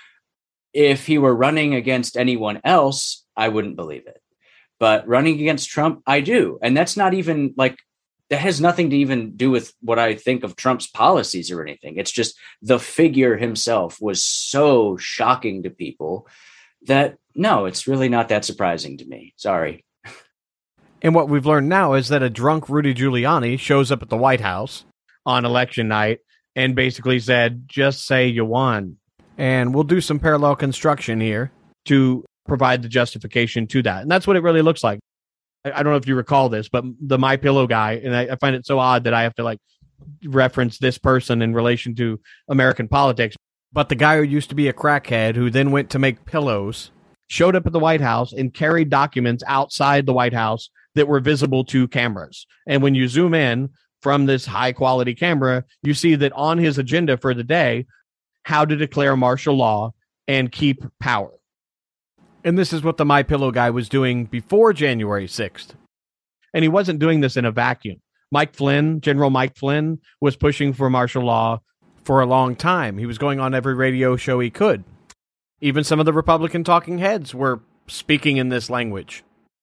if he were running against anyone else, I wouldn't believe it. But running against Trump, I do. And that's not even like, that has nothing to even do with what I think of Trump's policies or anything. It's just the figure himself was so shocking to people that, no, it's really not that surprising to me. Sorry. And what we've learned now is that a drunk Rudy Giuliani shows up at the White House on election night and basically said, just say you won. And we'll do some parallel construction here to provide the justification to that. And that's what it really looks like. I don't know if you recall this, but the MyPillow guy, and I find it so odd that I have to like reference this person in relation to American politics. But the guy who used to be a crackhead who then went to make pillows showed up at the White House and carried documents outside the White House that were visible to cameras. And when you zoom in from this high quality camera, you see that on his agenda for the day, how to declare martial law and keep power. And this is what the MyPillow guy was doing before January 6th. And he wasn't doing this in a vacuum. General Mike Flynn, was pushing for martial law for a long time. He was going on every radio show he could. Even some of the Republican talking heads were speaking in this language.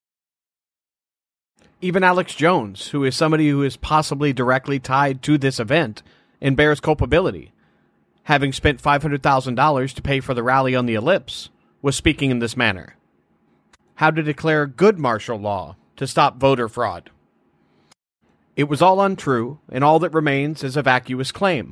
Even Alex Jones, who is somebody who is possibly directly tied to this event and bears culpability, having spent $500,000 to pay for the rally on the Ellipse, was speaking in this manner. How to declare good martial law to stop voter fraud. It was all untrue, and all that remains is a vacuous claim.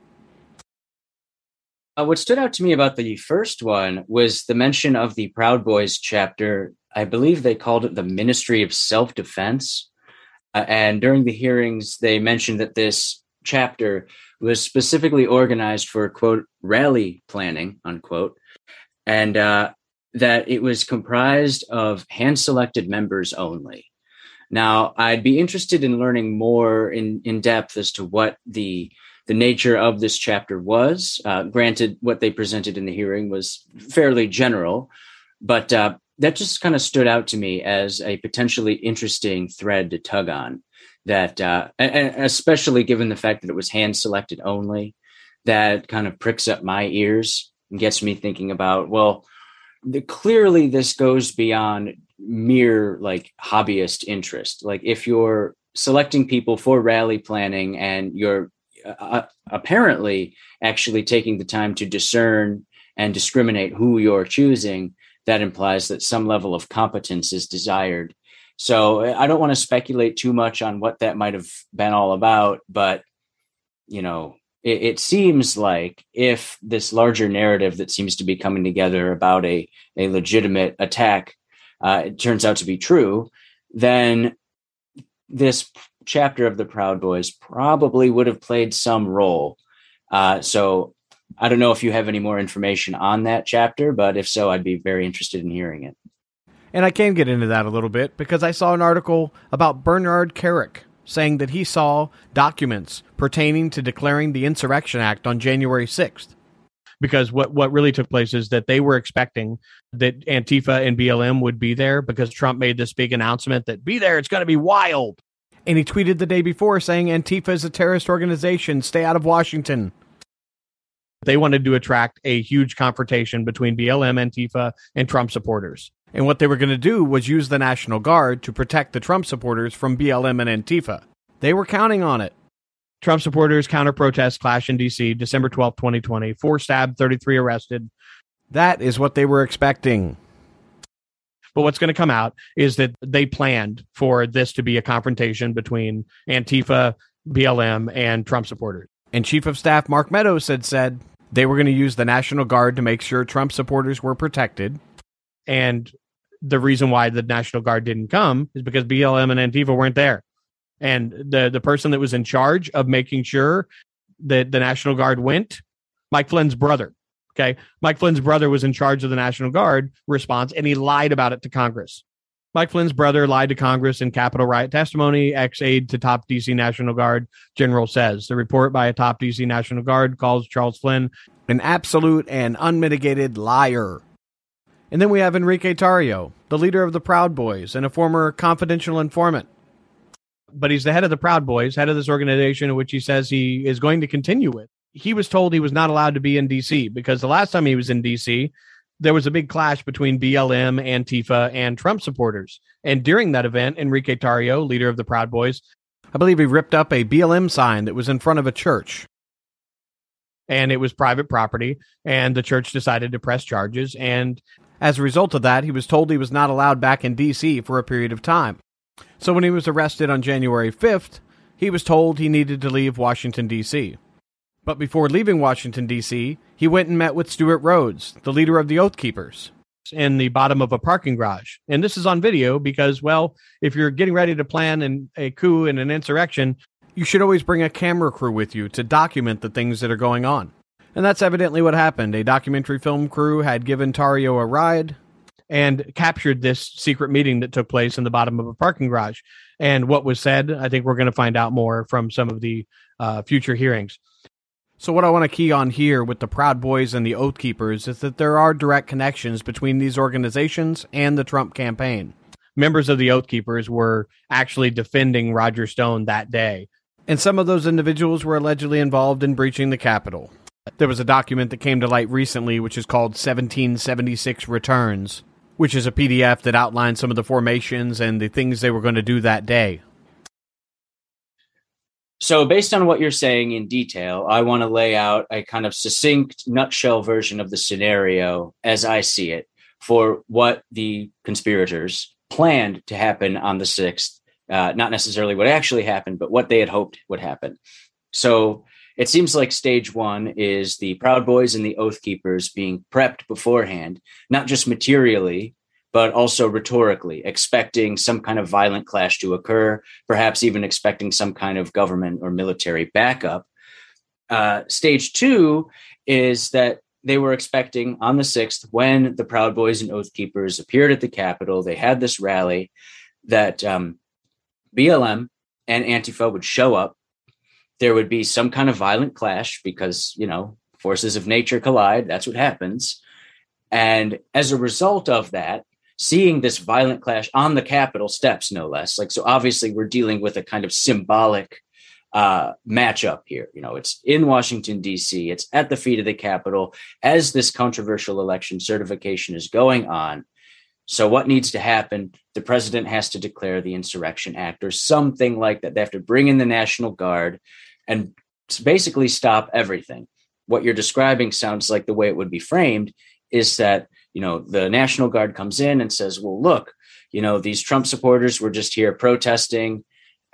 What stood out to me about the first one was the mention of the Proud Boys chapter. I believe they called it the Ministry of Self-Defense. And during the hearings, they mentioned that this chapter was specifically organized for, quote, rally planning, unquote, and that it was comprised of hand-selected members only. Now, I'd be interested in learning more in depth as to what the nature of this chapter was. Granted, what they presented in the hearing was fairly general, but that just kind of stood out to me as a potentially interesting thread to tug on. That, and especially given the fact that it was hand-selected only, that kind of pricks up my ears and gets me thinking about, well, clearly this goes beyond mere like hobbyist interest. Like, if you're selecting people for rally planning and you're apparently actually taking the time to discern and discriminate who you're choosing, that implies that some level of competence is desired. So I don't want to speculate too much on what that might have been all about, but it seems like if this larger narrative that seems to be coming together about a legitimate attack, it turns out to be true, then this chapter of the Proud Boys probably would have played some role. So I don't know if you have any more information on that chapter, but if so, I'd be very interested in hearing it. And I can get into that a little bit because I saw an article about Bernard Kerik saying that he saw documents pertaining to declaring the Insurrection Act on January 6th. Because what really took place is that they were expecting that Antifa and BLM would be there because Trump made this big announcement that be there, it's going to be wild. And he tweeted the day before saying Antifa is a terrorist organization, stay out of Washington. They wanted to attract a huge confrontation between BLM, Antifa, and Trump supporters. And what they were going to do was use the National Guard to protect the Trump supporters from BLM and Antifa. They were counting on it. Trump supporters counter-protest clash in D.C., December 12, 2020. 4 stabbed, 33 arrested. That is what they were expecting. But what's going to come out is that they planned for this to be a confrontation between Antifa, BLM, and Trump supporters. And Chief of Staff Mark Meadows had said they were going to use the National Guard to make sure Trump supporters were protected. And the reason why the National Guard didn't come is because BLM and Antifa weren't there. And the person that was in charge of making sure that the National Guard went, Mike Flynn's brother. Okay. Mike Flynn's brother was in charge of the National Guard response, and he lied about it to Congress. Mike Flynn's brother lied to Congress in Capitol riot testimony. Ex-aide to top D.C. National Guard general says. The report by a top D.C. National Guard calls Charles Flynn an absolute and unmitigated liar. And then we have Enrique Tarrio, the leader of the Proud Boys and a former confidential informant. But he's the head of the Proud Boys, head of this organization, in which he says he is going to continue with. He was told he was not allowed to be in D.C. because the last time he was in D.C., there was a big clash between BLM, Antifa, and Trump supporters. And during that event, Enrique Tarrio, leader of the Proud Boys, I believe he ripped up a BLM sign that was in front of a church. And it was private property, and the church decided to press charges. And as a result of that, he was told he was not allowed back in D.C. for a period of time. So when he was arrested on January 5th, he was told he needed to leave Washington, D.C. But before leaving Washington, D.C., he went and met with Stewart Rhodes, the leader of the Oath Keepers, in the bottom of a parking garage. And this is on video because, well, if you're getting ready to plan a coup and an insurrection, you should always bring a camera crew with you to document the things that are going on. And that's evidently what happened. A documentary film crew had given Tarrio a ride and captured this secret meeting that took place in the bottom of a parking garage. And what was said, I think we're going to find out more from some of the future hearings. So what I want to key on here with the Proud Boys and the Oath Keepers is that there are direct connections between these organizations and the Trump campaign. Members of the Oath Keepers were actually defending Roger Stone that day. And some of those individuals were allegedly involved in breaching the Capitol. There was a document that came to light recently, which is called 1776 Returns, which is a PDF that outlines some of the formations and the things they were going to do that day. So based on what you're saying in detail, I want to lay out a kind of succinct nutshell version of the scenario as I see it for what the conspirators planned to happen on the 6th. Not necessarily what actually happened, but what they had hoped would happen. So it seems like stage one is the Proud Boys and the Oath Keepers being prepped beforehand, not just materially, but also rhetorically, expecting some kind of violent clash to occur, perhaps even expecting some kind of government or military backup. Stage two is that they were expecting on the 6th, when the Proud Boys and Oath Keepers appeared at the Capitol, they had this rally, that BLM and Antifa would show up. There would be some kind of violent clash because, forces of nature collide. That's what happens. And as a result of that, seeing this violent clash on the Capitol steps, no less, so obviously we're dealing with a kind of symbolic matchup here. It's in Washington, D.C. It's at the feet of the Capitol as this controversial election certification is going on. So what needs to happen? The president has to declare the Insurrection Act or something like that. They have to bring in the National Guard and basically stop everything. What you're describing sounds like the way it would be framed is that, the National Guard comes in and says, well, look, these Trump supporters were just here protesting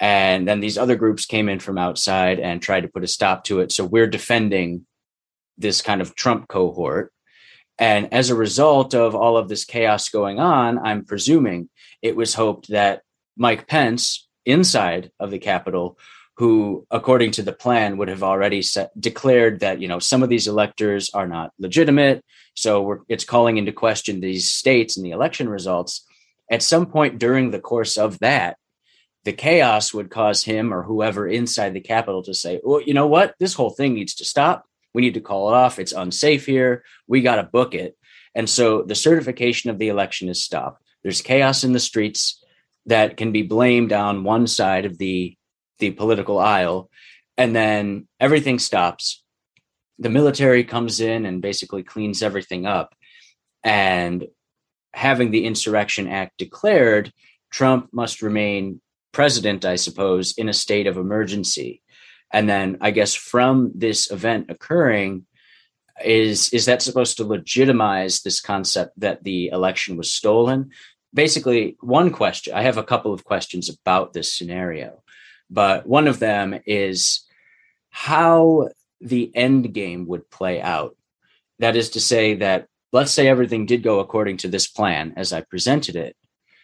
And then these other groups came in from outside and tried to put a stop to it. So we're defending this kind of Trump cohort. And as a result of all of this chaos going on, I'm presuming it was hoped that Mike Pence, inside of the Capitol, who, according to the plan, would have already declared that, some of these electors are not legitimate. So it's calling into question these states and the election results. At some point during the course of that, the chaos would cause him or whoever inside the Capitol to say, well, you know what? This whole thing needs to stop. We need to call it off. It's unsafe here. We got to book it. And so the certification of the election is stopped. There's chaos in the streets that can be blamed on one side of the political aisle. And then everything stops. The military comes in and basically cleans everything up. And having the Insurrection Act declared, Trump must remain president, I suppose, in a state of emergency. And then I guess from this event occurring, is that supposed to legitimize this concept that the election was stolen? Basically, one question, I have a couple of questions about this scenario, but one of them is how the end game would play out. That is to say that, let's say everything did go according to this plan as I presented it.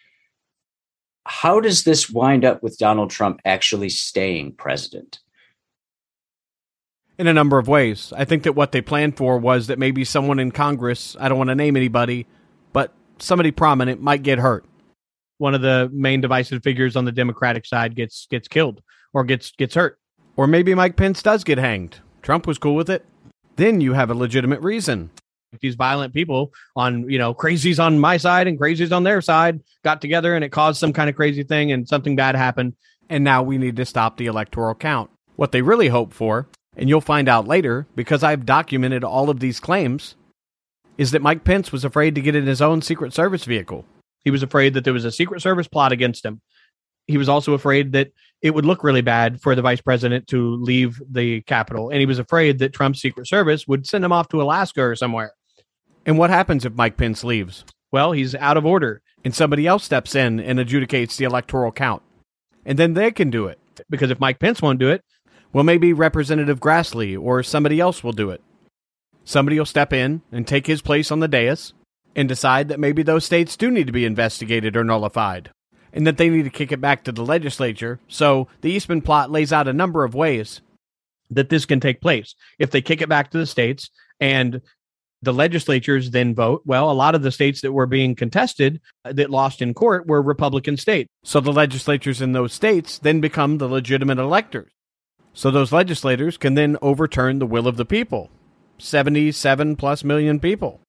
How does this wind up with Donald Trump actually staying president? In a number of ways. I think that what they planned for was that maybe someone in Congress, I don't want to name anybody, but somebody prominent might get hurt. One of the main divisive figures on the Democratic side gets killed or gets hurt. Or maybe Mike Pence does get hanged. Trump was cool with it. Then you have a legitimate reason. These violent people on, crazies on my side and crazies on their side got together and it caused some kind of crazy thing and something bad happened. And now we need to stop the electoral count. What they really hope for, and you'll find out later because I've documented all of these claims, is that Mike Pence was afraid to get in his own Secret Service vehicle. He was afraid that there was a Secret Service plot against him. He was also afraid that it would look really bad for the vice president to leave the Capitol. And he was afraid that Trump's Secret Service would send him off to Alaska or somewhere. And what happens if Mike Pence leaves? Well, he's out of order. And somebody else steps in and adjudicates the electoral count. And then they can do it. Because if Mike Pence won't do it, well, maybe Representative Grassley or somebody else will do it. Somebody will step in and take his place on the dais and decide that maybe those states do need to be investigated or nullified, and that they need to kick it back to the legislature. So the Eastman plot lays out a number of ways that this can take place. If they kick it back to the states and the legislatures then vote, well, a lot of the states that were being contested that lost in court were Republican states. So the legislatures in those states then become the legitimate electors. So those legislators can then overturn the will of the people. 77 plus million people.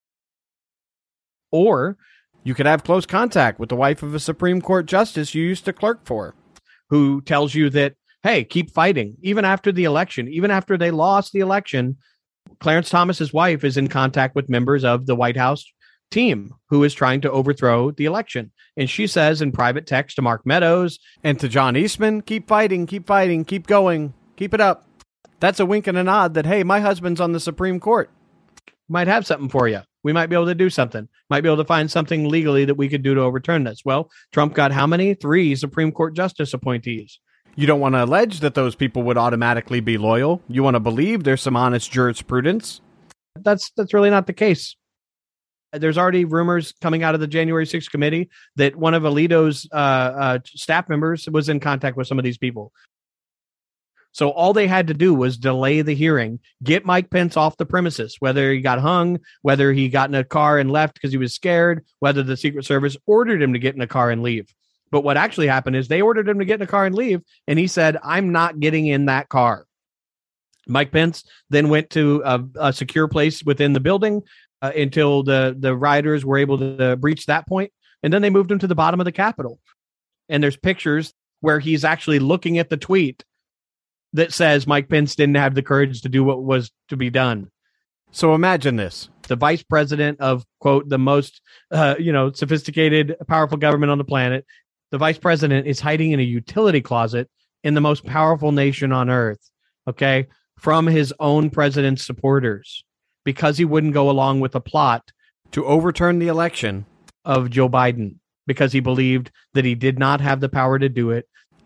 Or you could have close contact with the wife of a Supreme Court justice you used to clerk for, who tells you that, hey, keep fighting. Even after the election, even after they lost the election, Clarence Thomas's wife is in contact with members of the White House team who is trying to overthrow the election. And she says in private text to Mark Meadows and to John Eastman, keep fighting, keep going, keep it up. That's a wink and a nod that, hey, my husband's on the Supreme Court. Might have something for you. We might be able to do something. Might be able to find something legally that we could do to overturn this. Well, Trump got how many? 3 Supreme Court justice appointees. You don't want to allege that those people would automatically be loyal. You want to believe there's some honest jurisprudence. That's really not the case. There's already rumors coming out of the January 6th committee that one of Alito's staff members was in contact with some of these people. So all they had to do was delay the hearing, get Mike Pence off the premises, whether he got hung, whether he got in a car and left because he was scared, whether the Secret Service ordered him to get in a car and leave. But what actually happened is they ordered him to get in a car and leave, and he said, I'm not getting in that car. Mike Pence then went to a secure place within the building until the rioters were able to breach that point, and then they moved him to the bottom of the Capitol. And there's pictures where he's actually looking at the tweet that says Mike Pence didn't have the courage to do what was to be done. So imagine this. The vice president of, quote, the most, sophisticated, powerful government on the planet. The vice president is hiding in a utility closet in the most powerful nation on earth, okay, from his own president's supporters because he wouldn't go along with a plot to overturn the election of Joe Biden because he believed that he did not have the power to do it.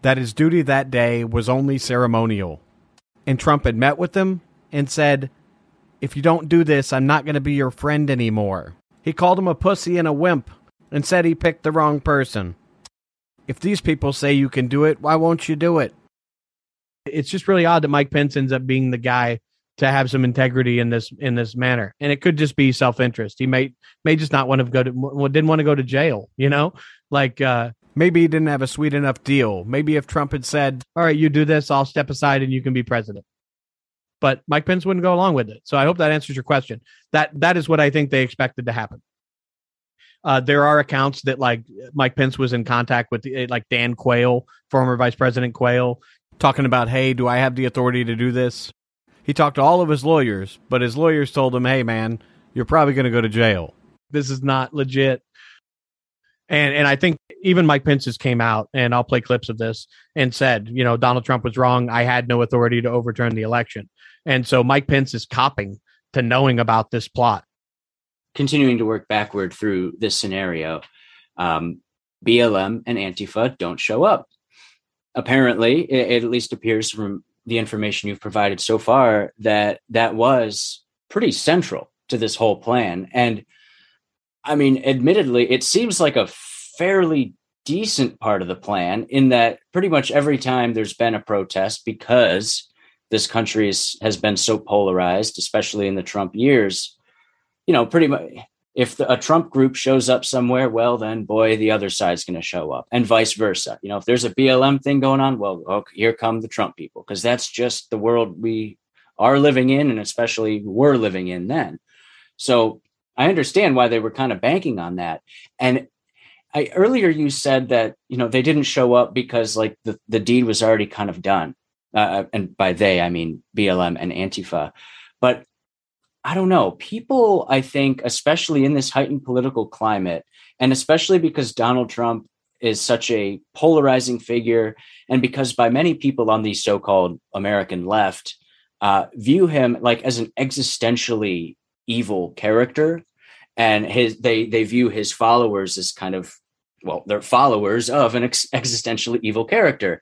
that his duty that day was only ceremonial. And Trump had met with him and said, if you don't do this, I'm not going to be your friend anymore. He called him a pussy and a wimp and said he picked the wrong person. If these people say you can do it, why won't you do it? It's just really odd that Mike Pence ends up being the guy to have some integrity in this manner. And it could just be self-interest. He may just not want to didn't want to go to jail, like, maybe he didn't have a sweet enough deal. Maybe if Trump had said, all right, you do this, I'll step aside and you can be president. But Mike Pence wouldn't go along with it. So I hope that answers your question. That is what I think they expected to happen. There are accounts that like Mike Pence was in contact with like Dan Quayle, former Vice President Quayle, talking about, hey, do I have the authority to do this? He talked to all of his lawyers, but his lawyers told him, hey, man, you're probably going to go to jail. This is not legit. And I think even Mike Pence's came out, and I'll play clips of this, and said, Donald Trump was wrong. I had no authority to overturn the election. And so Mike Pence is copping to knowing about this plot. Continuing to work backward through this scenario, BLM and Antifa don't show up. Apparently, it at least appears from the information you've provided so far that was pretty central to this whole plan. And I mean, admittedly, it seems like a fairly decent part of the plan in that pretty much every time there's been a protest, because this country has been so polarized, especially in the Trump years, pretty much if a Trump group shows up somewhere, well, then, boy, the other side's going to show up, and vice versa. If there's a BLM thing going on, well, okay, here come the Trump people, because that's just the world we are living in, and especially were living in then. So I understand why they were kind of banking on that. And earlier you said that, they didn't show up because like the deed was already kind of done. And by they, I mean BLM and Antifa. But I don't know. People, I think, especially in this heightened political climate, and especially because Donald Trump is such a polarizing figure, and because by many people on the so-called American left view him like as an existentially evil character, and they view his followers as kind of, well, they're followers of an existentially evil character.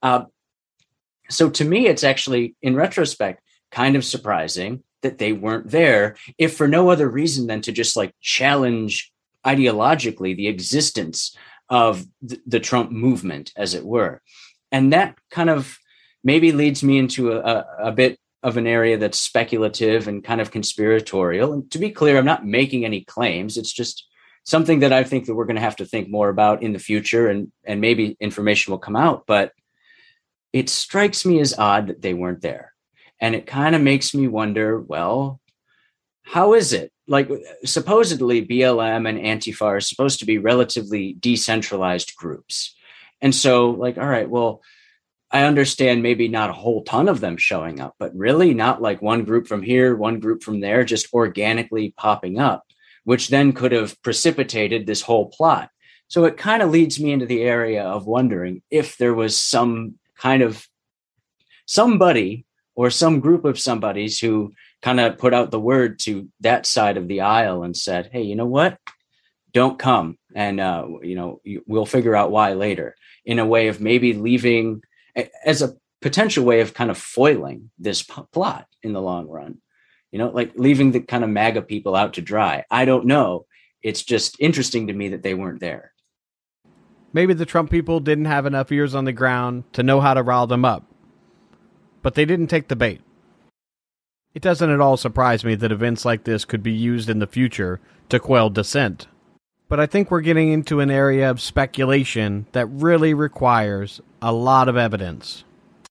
So to me, it's actually, in retrospect, kind of surprising that they weren't there, if for no other reason than to just like challenge ideologically the existence of the Trump movement, as it were. And that kind of maybe leads me into a bit of an area that's speculative and kind of conspiratorial. And to be clear, I'm not making any claims. It's just something that I think that we're going to have to think more about in the future, and maybe information will come out. But it strikes me as odd that they weren't there. And it kind of makes me wonder, well, how is it? Like, supposedly BLM and Antifa are supposed to be relatively decentralized groups. And so, like, all right, well, I understand maybe not a whole ton of them showing up, but really not like one group from here, one group from there, just organically popping up, which then could have precipitated this whole plot. So it kind of leads me into the area of wondering if there was some kind of somebody or some group of somebodies who kind of put out the word to that side of the aisle and said, hey, you know what? Don't come. And, we'll figure out why later, in a way of maybe leaving as a potential way of kind of foiling this plot in the long run, like leaving the kind of MAGA people out to dry. I don't know. It's just interesting to me that they weren't there. Maybe the Trump people didn't have enough ears on the ground to know how to rile them up, but they didn't take the bait. It doesn't at all surprise me that events like this could be used in the future to quell dissent. But I think we're getting into an area of speculation that really requires a lot of evidence.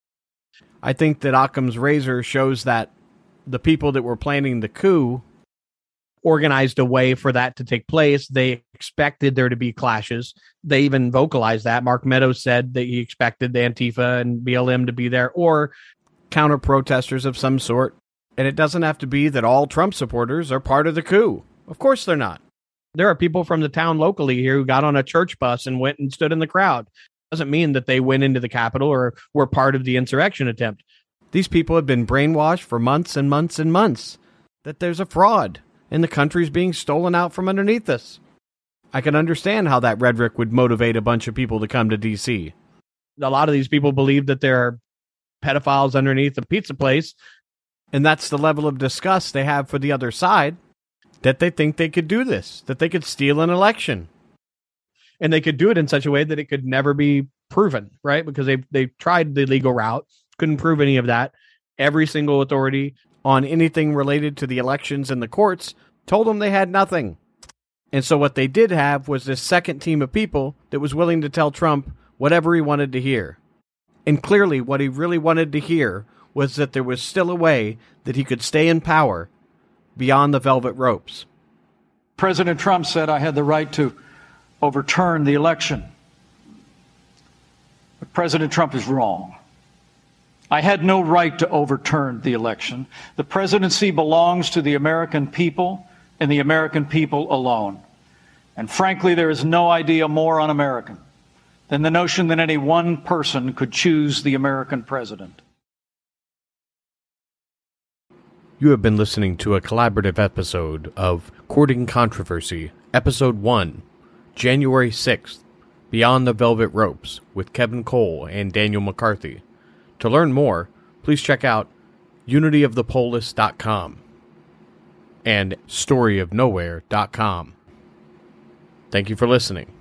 I think that Occam's razor shows that the people that were planning the coup organized a way for that to take place. They expected there to be clashes. They even vocalized that. Mark Meadows said that he expected the Antifa and BLM to be there, or counter-protesters of some sort. And it doesn't have to be that all Trump supporters are part of the coup. Of course they're not. There are people from the town locally here who got on a church bus and went and stood in the crowd. Doesn't mean that they went into the Capitol or were part of the insurrection attempt. These people have been brainwashed for months and months and months that there's a fraud and the country's being stolen out from underneath us. I can understand how that rhetoric would motivate a bunch of people to come to D.C. a lot of these people believe that there are pedophiles underneath the pizza place. And that's the level of disgust they have for the other side, that they think they could do this, that they could steal an election. And they could do it in such a way that it could never be proven, right? Because they tried the legal route, couldn't prove any of that. Every single authority on anything related to the elections and the courts told them they had nothing. And so what they did have was this second team of people that was willing to tell Trump whatever he wanted to hear. And clearly what he really wanted to hear was that there was still a way that he could stay in power beyond the velvet ropes. President Trump said I had the right to overturn the election. But President Trump is wrong. I had no right to overturn the election. The presidency belongs to the American people and the American people alone. And frankly, there is no idea more un-American than the notion that any one person could choose the American president. You have been listening to a collaborative episode of Courting Controversy, Episode 1, January 6th, Beyond the Velvet Ropes, with Kevin Cole and Daniel McCarthy. To learn more, please check out unityofthepolis.com and storyofnowhere.com. Thank you for listening.